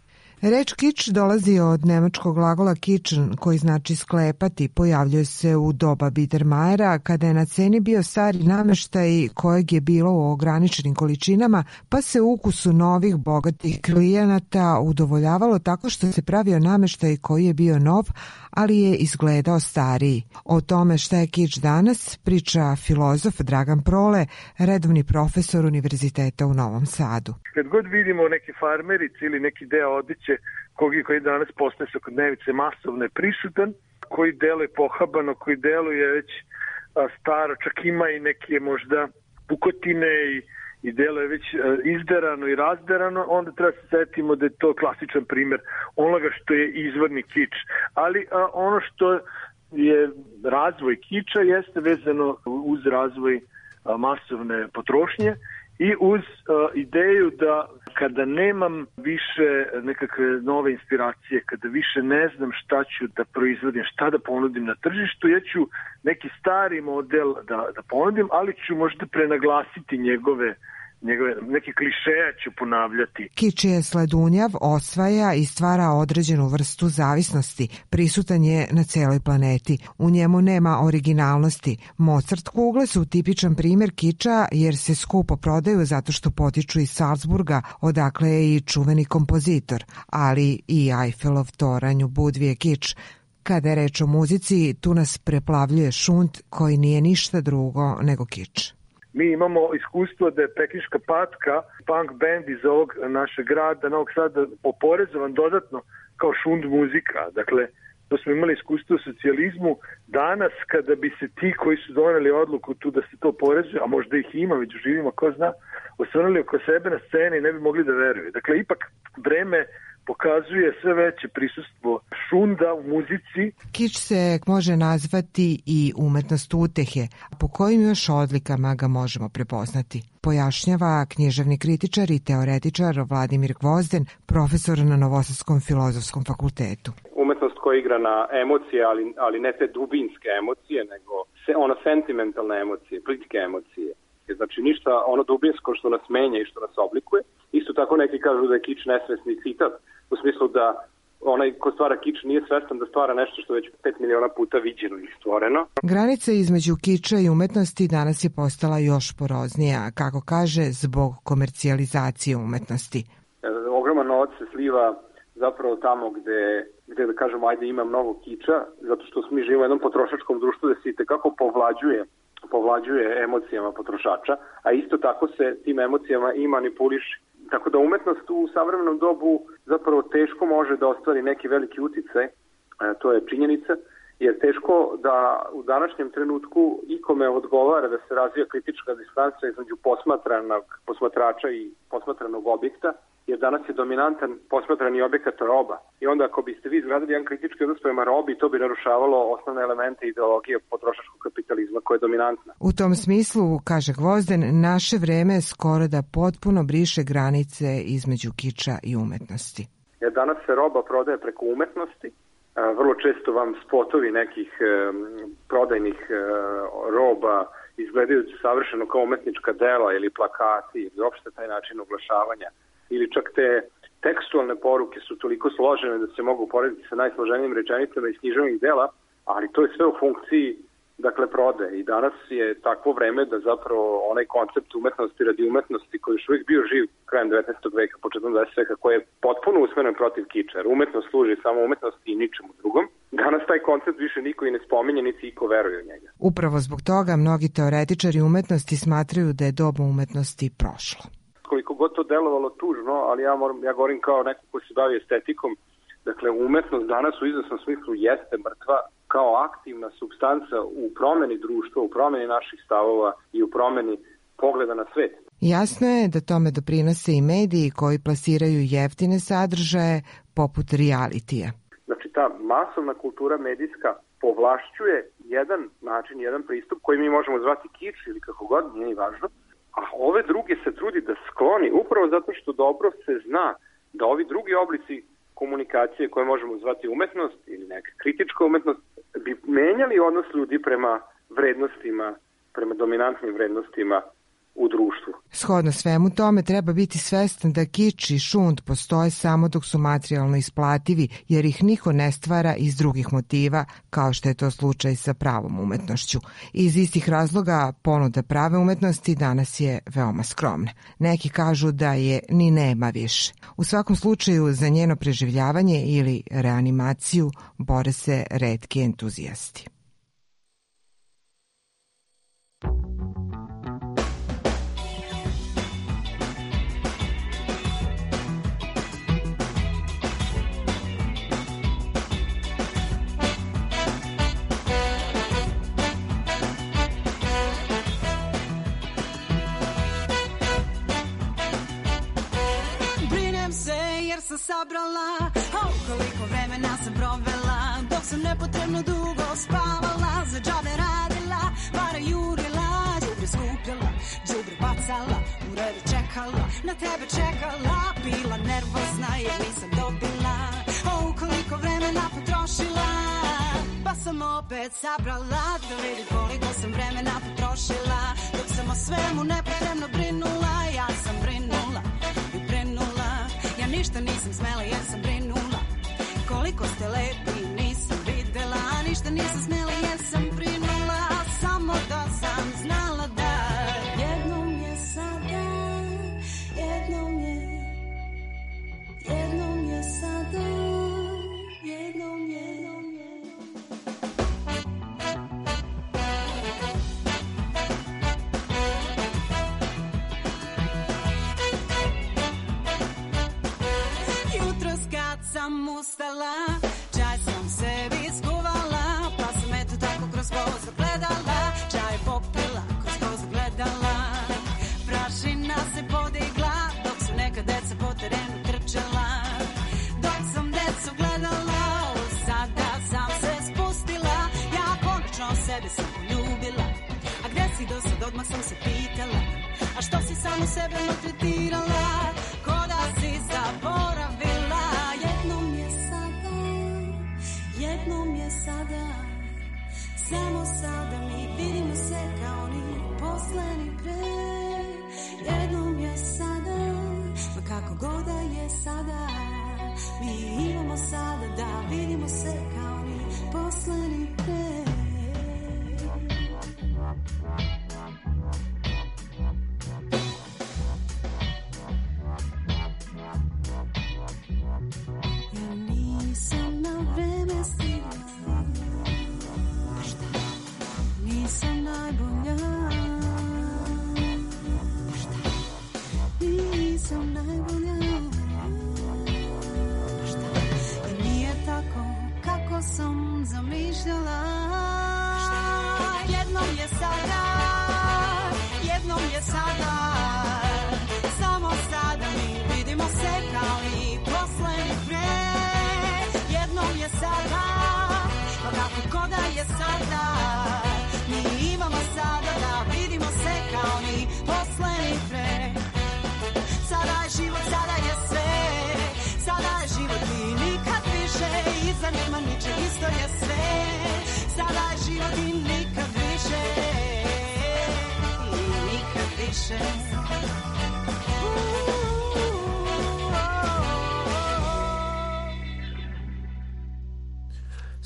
Reč kič dolazi od nemačkog glagola kitchen, koji znači sklepati. Pojavljuje se u doba Biedermajera, kada je na ceni bio stari nameštaj kojeg je bilo u ograničenim količinama, pa se ukusu novih bogatih klijenata udovoljavalo tako što se pravio nameštaj koji je bio nov, ali je izgledao stariji. O tome šta je kič danas priča filozof Dragan Prole, redovni profesor Univerziteta u Novom Sadu. Kad god vidimo neke farmerice ili neki deo odjeće koji danas postaje svakodnevice masovno je prisutan, koji deluje pohabano, koji deluje već staro, čak ima i neke možda pukotine i deluje već izderano i razderano, onda treba se setimo da je to klasičan primer onoga što je izvorni kič. Ali ono što je razvoj kiča jeste vezano uz razvoj masovne potrošnje i uz ideju da kada nemam više nekakve nove inspiracije, kada više ne znam šta ću da proizvodim, šta da ponudim na tržištu, ja ću neki stari model da ponudim, ali ću možda prenaglasiti njegove neke klišeja ću ponavljati. Kič je sledunjav, osvaja i stvara određenu vrstu zavisnosti. Prisutan je na celoj planeti. U njemu nema originalnosti. Mozart kugle su tipičan primjer kiča jer se skupo prodaju zato što potiču iz Salzburga, odakle je i čuveni kompozitor. Ali i Eiffelov toranj u Budvi je kič. Kada je reč o muzici, tu nas preplavljuje šunt koji nije ništa drugo nego kič. Mi imamo iskustvo da je Pekinška patka, punk band iz ovog našeg grada, Novog Sada, oporezovan dodatno kao šund muzika. Dakle, to smo imali iskustvo u socijalizmu. Danas, kada bi se ti koji su doneli odluku tu da se to porezuje, a možda ih ima, već živimo, ko zna, osvrnuli oko sebe na sceni i ne bi mogli da veruju. Dakle, ipak vreme pokazuje sve veće prisustvo šunda u muzici. Kič se može nazvati i umetnost utehe. Po kojim još odlikama ga možemo prepoznati? Pojašnjava književni kritičar i teoretičar Vladimir Gvozden, profesor na Novosadskom filozofskom fakultetu. Umetnost koja igra na emocije, ali ne te dubinske emocije, nego sentimentalne emocije, plitke emocije. Znači ništa ono dubinsko što nas menja i što nas oblikuje. Isto tako neki kažu da je kič nesvesni citat, u smislu da onaj ko stvara kič nije svestan da stvara nešto što je već 5 miliona puta viđeno ili stvoreno. Granica između kiča i umetnosti danas je postala još poroznija, kako kaže, zbog komercijalizacije umetnosti. Ogroman novac se sliva zapravo tamo gde da kažemo, ajde ima mnogo kiča, zato što mi živimo u jednom potrošačkom društvu da se itekako povlađuje povlađuje emocijama potrošača, a isto tako se tim emocijama i manipuliše. Tako da umetnost u savremenom dobu zapravo teško može da ostvari neki veliki uticaj, to je činjenica, jer teško da u današnjem trenutku ikome odgovara da se razvija kritička distanca između posmatrača i posmatranog objekta, jer danas je dominantan posmatrani objekat roba. I onda ako biste vi izgradili jedan kritički odnos prema robi, to bi narušavalo osnovne elemente ideologije potrošačkog kapitalizma koja je dominantna. U tom smislu, kaže Gvozden, naše vreme skoro da potpuno briše granice između kiča i umetnosti. Jer danas se roba prodaje preko umetnosti. Vrlo često vam spotovi nekih prodajnih roba izgledaju savršeno kao umetnička dela ili plakati ili uopšte taj način oglašavanja. Ili čak te tekstualne poruke su toliko složene da se mogu porediti sa najsloženijim rečenicama iz književnih dela, ali to je sve u funkciji prode. I danas je takvo vreme da zapravo onaj koncept umetnosti radi umetnosti koji još uvijek bio živ krajem 19. veka, početkom 20. veka, koji je potpuno usmeren protiv kiča, jer umetnost služi samo umetnosti i ničemu drugom. Danas taj koncept više niko i ne spominje, niti iko veruje u njega. Upravo zbog toga mnogi teoretičari umetnosti smatraju da je doba umetnosti prošlo. Koliko god to delovalo tužno, ali ja govorim kao neko ko se bavi estetikom, dakle umetnost danas u izvesnom smislu jeste mrtva kao aktivna supstanca u promeni društva, u promeni naših stavova i u promeni pogleda na svet. Jasno je da tome doprinose i mediji koji plasiraju jeftine sadržaje poput realitija. Znači ta masovna kultura medijska povlašćuje jedan način, jedan pristup koji mi možemo zvati kič ili kako god, nije ni važno, a ove druge se trudi da skloni upravo zato što dobro se zna da ovi drugi oblici komunikacije koje možemo zvati umetnost ili neka kritička umetnost bi menjali odnos ljudi prema vrednostima, prema dominantnim vrednostima u društvu. Shodno svemu tome treba biti svestan da kič i šund postoje samo dok su materijalno isplativi, jer ih niko ne stvara iz drugih motiva, kao što je to slučaj sa pravom umetnošću. Iz istih razloga ponuda prave umetnosti danas je veoma skromna. Neki kažu da je ni nema više. U svakom slučaju za njeno preživljavanje ili reanimaciju bore se retki entuzijasti. Sam sabrala, koliko vremena sam provela, dok sam nepotrebno dugo spavala, za džabe radila, pare jurila, đubre skupljala, đubre bacala, u redu čekala, na tebe čekala, bila nervozna jer nisam dobila, koliko vremena potrošila, pa sam opet sabrala, da vidim koliko sam vremena potrošila, dok sam o svemu nepotrebno brinula, ja sam brinula i brinula. Ništa nisam smela jer sam brinula, koliko ste lepi nisam videla, ništa nisam smela jer sam brinula, samo da sam znala da jednom je sada, jednom je sada, jednom je. Sam ustala, čaj sam sebi skuvala, pa sam eto tako kroz prozor gledala, čaj popila kroz prozor gledala, prašina se podigla, dok su neka deca po terenu trčala, dok sam decu gledala, sada sam se spustila, ja konačno sebe sam poljubila, a gde si do sad odmah sam se pitala, a što si samo sebe maltretirala, ko da si zaboravila. Jednom je sada, samo sada mi vidimo se kao ni posleni pre. Jednom je sada, ma kako god da je sada, mi imamo sada da vidimo se kao ni posleni pre. Ja nisam na vreme stigla, nisam najbolja,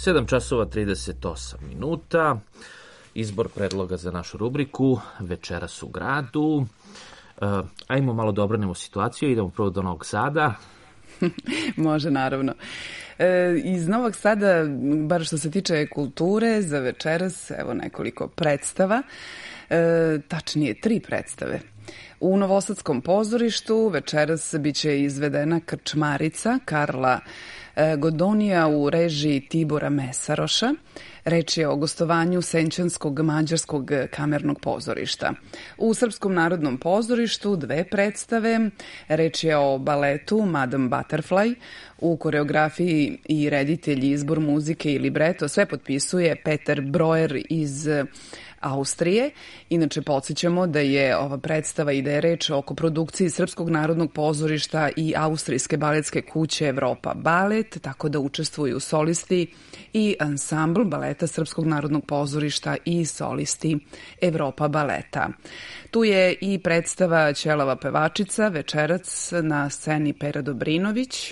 7 časova 38 minuta. Izbor predloga za našu rubriku Večeras u gradu. Ajmo malo da obranemo situaciju. Idemo prvo do Novog Sada. Može, naravno. Iz Novog Sada, bar što se tiče kulture, za večeras evo nekoliko predstava. Tačnije 3 predstave. U Novosadskom pozorištu večeras biće izvedena Krčmarica Karla Godonija u režiji Tibora Mesaroša. Reč je o gostovanju Senčanskog mađarskog kamernog pozorišta. U Srpskom narodnom pozorištu 2 predstave. Reč je o baletu Madame Butterfly. U koreografiji i reditelji, izbor muzike i libreto sve potpisuje Peter Breuer iz Austrije. Inače, podsjećamo da je ova predstava i da je reč o koprodukciji Srpskog narodnog pozorišta i austrijske baletske kuće Evropa Balet, tako da učestvuju solisti i ansambl baleta Srpskog narodnog pozorišta i solisti Evropa Baleta. Tu je i predstava Ćelava pevačica večerac na sceni Pera Dobrinović.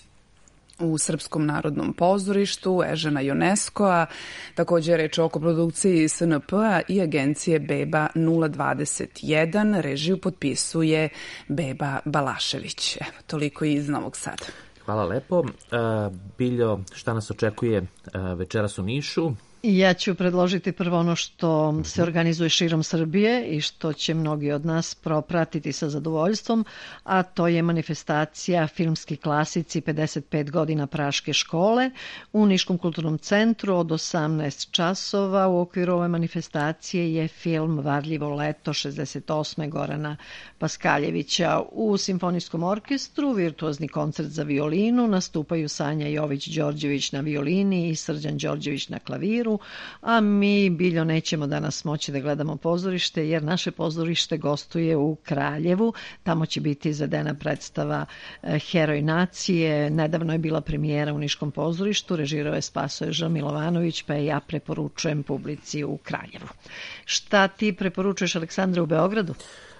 U Srpskom narodnom pozorištu Ežena Ionesco-a, također je reč o koprodukciji SNP-a i agencije Beba 021, režiju potpisuje Beba Balašević. Evo, toliko iz Novog Sada. Hvala lepo. Biljo, šta nas očekuje večeras u Nišu? Ja ću predložiti prvo ono što se organizuje širom Srbije i što će mnogi od nas propratiti sa zadovoljstvom, a to je manifestacija Filmski klasici 55 godina Praške škole u Niškom kulturnom centru od 18 časova. U okviru ove manifestacije je film Varljivo leto 68. Gorana Paskaljevića. U simfonijskom orkestru virtuozni koncert za violinu nastupaju Sanja Jović-Đorđević na violini i Srđan Đorđević na klaviru, a mi, Biljo, nećemo danas moći da gledamo pozorište jer naše pozorište gostuje u Kraljevu. Tamo će biti izvedena predstava Heroj nacije. Nedavno je bila premijera u Niškom pozorištu, režirao je Spasoje Ž. Milovanović, pa ja preporučujem publici u Kraljevu. Šta ti preporučuješ, Aleksandre, u Beogradu?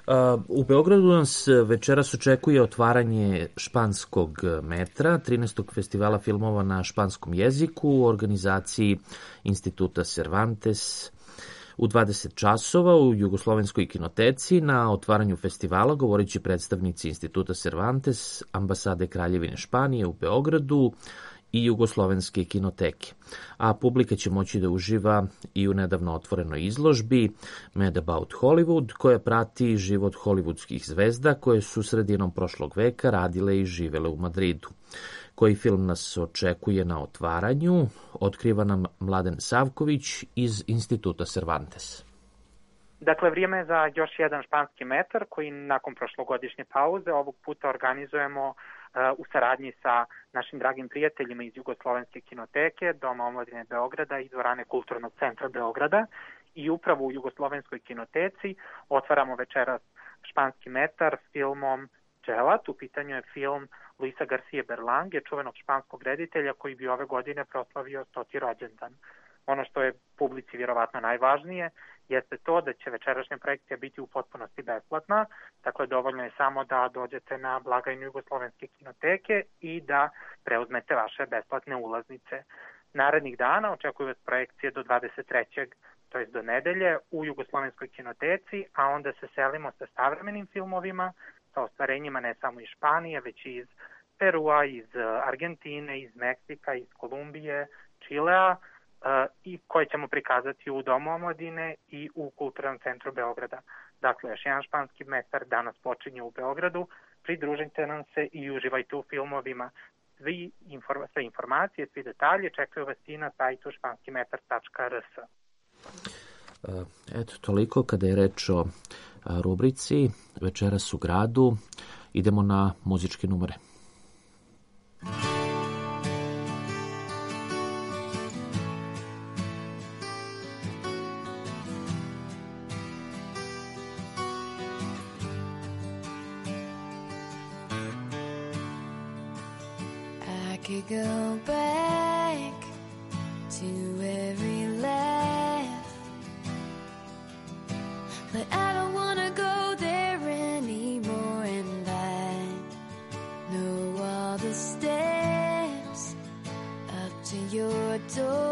U Beogradu nas večeras očekuje otvaranje Španskog metra, 13. festivala filmova na španskom jeziku u organizaciji Instituta Cervantes. U 20 časova u Jugoslovenskoj kinoteci na otvaranju festivala govorit će predstavnici Instituta Cervantes, ambasade Kraljevine Španije u Beogradu i Jugoslovenske kinoteke. A publika će moći da uživa i u nedavno otvorenoj izložbi Mad About Hollywood, koja prati život hollywoodskih zvezda koje su sredinom prošlog veka radile i živele u Madridu. Koji film nas očekuje na otvaranju, otkriva nam Mladen Savković iz Instituta Cervantes. Dakle, vrijeme je za još jedan španski metar koji nakon prošlogodišnje pauze ovog puta organizujemo u saradnji sa našim dragim prijateljima iz Jugoslovenske kinoteke, Doma omladine Beograda i dvorane Kulturnog centra Beograda. I upravo u Jugoslovenskoj kinoteci otvaramo večeras španski metar s filmom Dželat. U pitanju je film Luisa Garcije Berlange, čuvenog španskog reditelja koji bi ove godine proslavio 100. rođendan. Ono što je publici vjerovatno najvažnije jeste to da će večerašnja projekcija biti u potpunosti besplatna, dakle dovoljno je samo da dođete na blagajnu Jugoslovenske kinoteke i da preuzmete vaše besplatne ulaznice. Narednih dana očekuju vas projekcije do 23. to je do nedelje u Jugoslovenskoj kinoteci, a onda se selimo sa savremenim filmovima, sa ostvarenjima ne samo iz Španije, već i iz Perua, iz Argentine, iz Meksika, iz Kolumbije, Čilea, i koje ćemo prikazati u Domu omladine i u Kulturnom centru Beograda. Dakle, još jedan španski metar danas počinje u Beogradu. Pridružite nam se i uživajte u filmovima. Sve informacije, svi detalje čekaju vas i na sajtu španskimetar.rs. Eto, toliko kada je reč o rubrici Večeras u gradu. Idemo na muzičke numere. Could go back to every laugh, but I don't wanna go there anymore, and I know all the steps up to your door.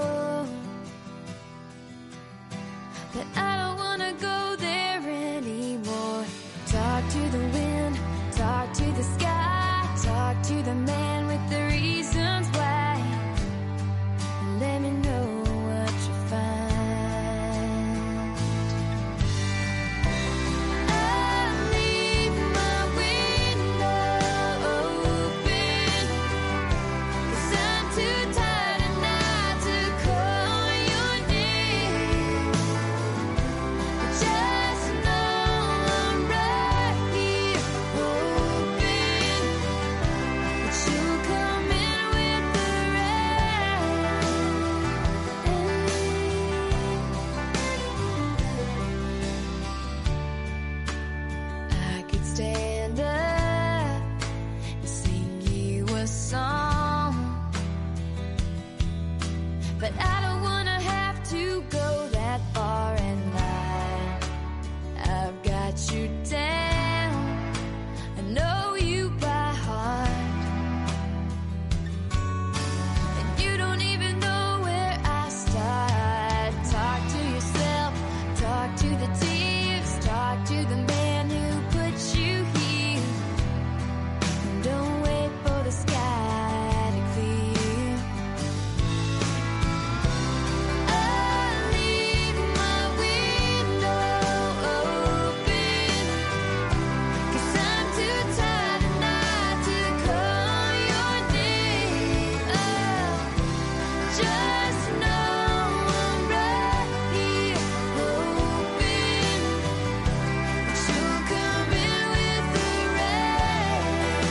let you down. I know you by heart, and you don't even know where I start. Talk to yourself, talk to the tears, talk to the man who put you here. Don't wait for the sky to clear. I leave my window open, 'cause I'm too tired tonight to call your name. Oh, just know I'm right here hoping that you'll come in with the rain.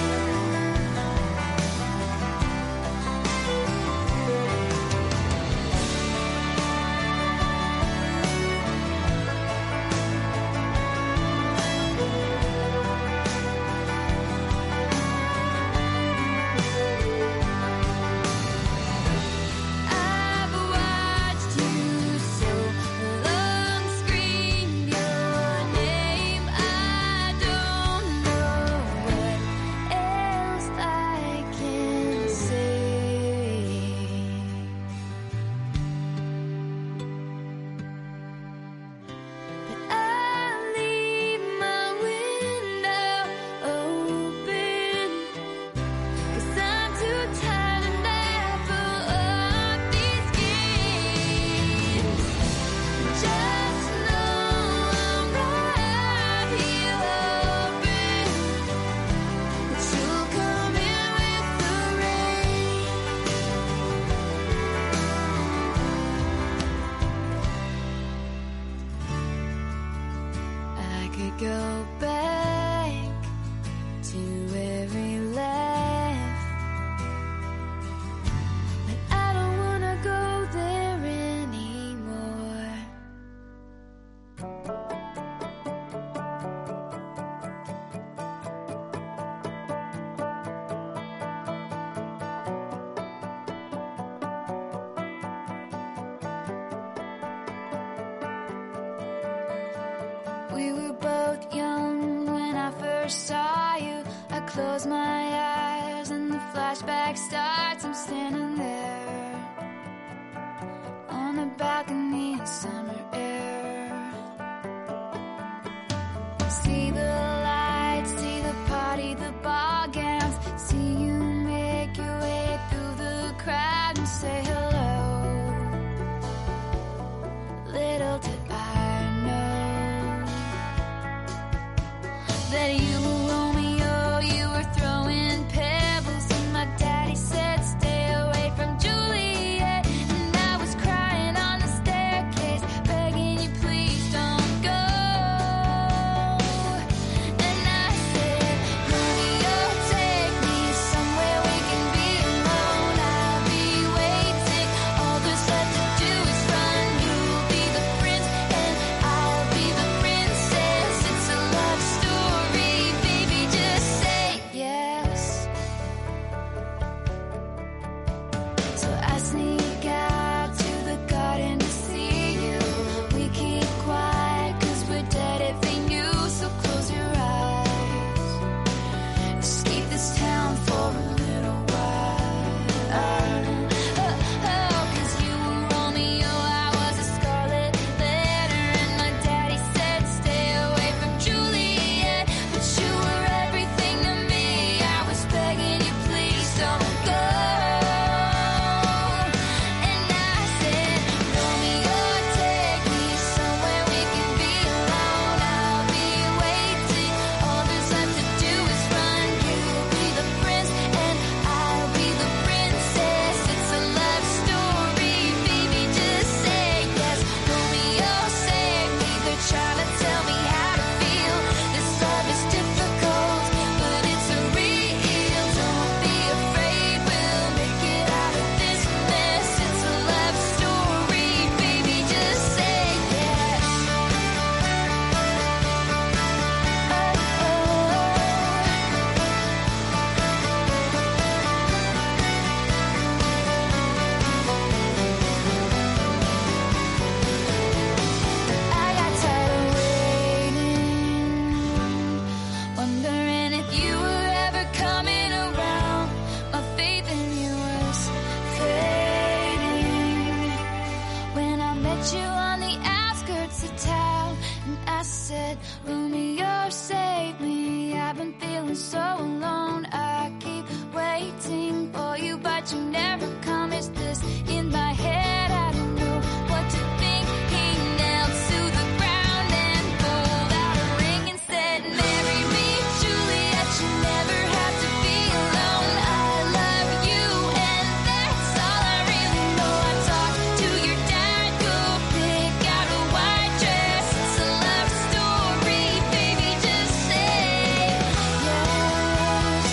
I've watched you so long scream your name. I don't know what else I can say. But I leave my window open, 'cause I'm too tired to laugh up these games. Just know I'm right here hoping that you'll come in with the rain. I could go back to where we left, but I don't wanna go there anymore. We were both young when I first saw you. I close my eyes and the flashback starts. I'm standing there on the balcony in summer air. See the lights, see the party, the ball gowns. See you make your way through the crowd and say hello. Little did I know that you were Romeo, you were throwing pebbles, and my daddy said stay away from Juliet, and I was crying on the staircase, begging you please don't go. And I said, honey, oh take me somewhere we can be alone. I'll be waiting, all there's left to do is run. You'll be the prince and I'll be the princess. It's a love story. said, Romeo, save me. I've been feeling so alone. I keep waiting for you, but you never come. Is this in my head? I don't know what to think. He knelt to the ground and pulled out a ring and said, marry me, Juliet. You never have to be alone. I love you, and that's all I really know. I talked to your dad, go pick out a white dress. It's a love story, baby, just say yes.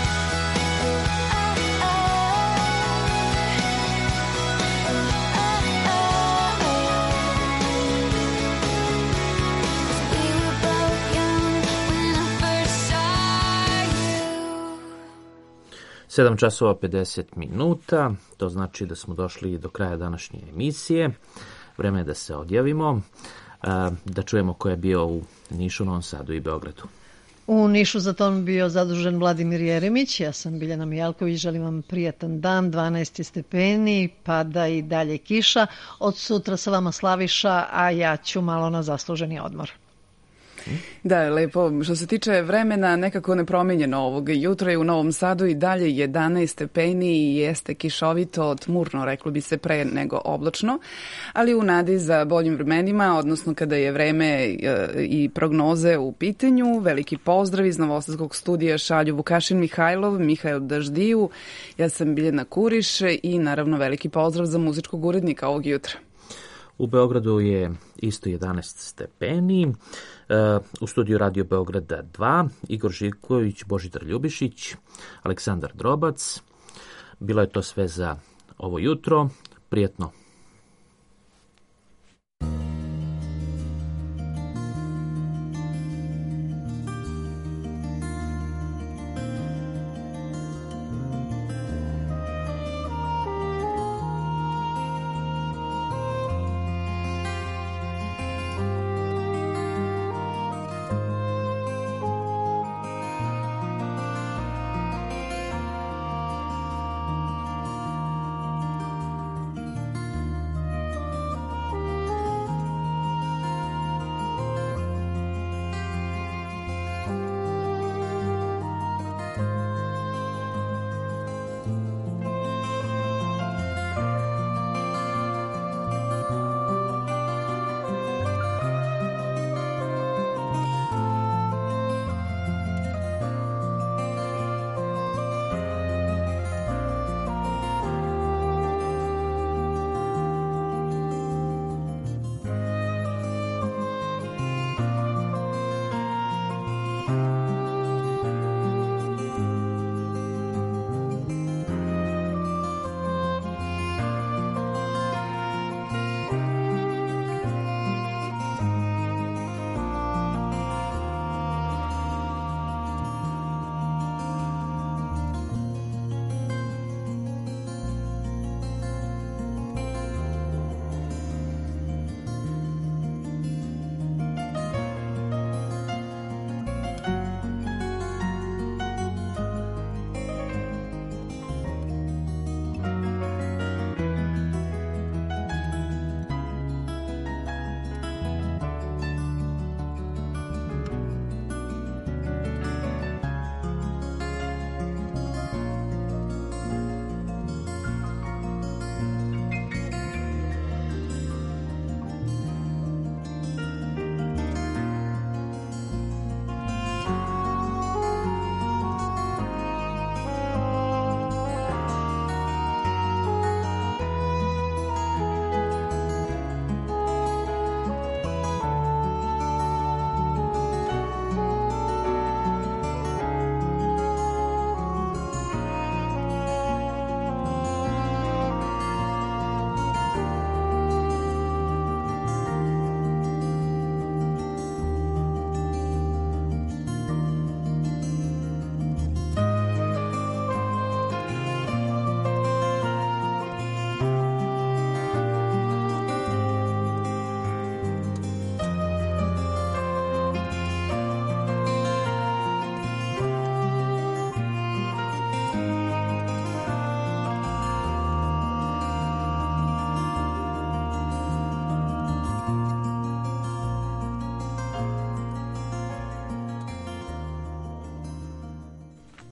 We were both young when I first saw you. 7 časova 50 minuta, to znači da smo došli do kraja današnje emisije. Vreme je da se odjavimo, da čujemo ko je bio u Nišu, Novom Sadu i Beogradu. U Nišu za to bio zadužen Vladimir Jeremić, ja sam Biljana Mijalković, želim vam prijatan dan, 12 stepeni, pada i dalje kiša, od sutra sa vama Slaviša, a ja ću malo na zasluženi odmor. Da, lepo. Što se tiče vremena, nekako nepromenjeno ovog jutra je u Novom Sadu i dalje 11 stepeni i jeste kišovito, tmurno, reklo bi se, pre nego oblačno, ali u nadi za boljim vremenima, odnosno kada je vreme i prognoze u pitanju, veliki pozdrav iz Novosadskog studija šalju Vukašin Mihajlov, Mihajl Daždiju, ja sam Biljana Kuriš i naravno veliki pozdrav za muzičkog urednika ovog jutra. U Beogradu je isto 11 stepeni, u studiju Radio Beograda 2, Igor Živković, Božidar Ljubišić, Aleksandar Drobac. Bilo je to sve za ovo jutro. Prijetno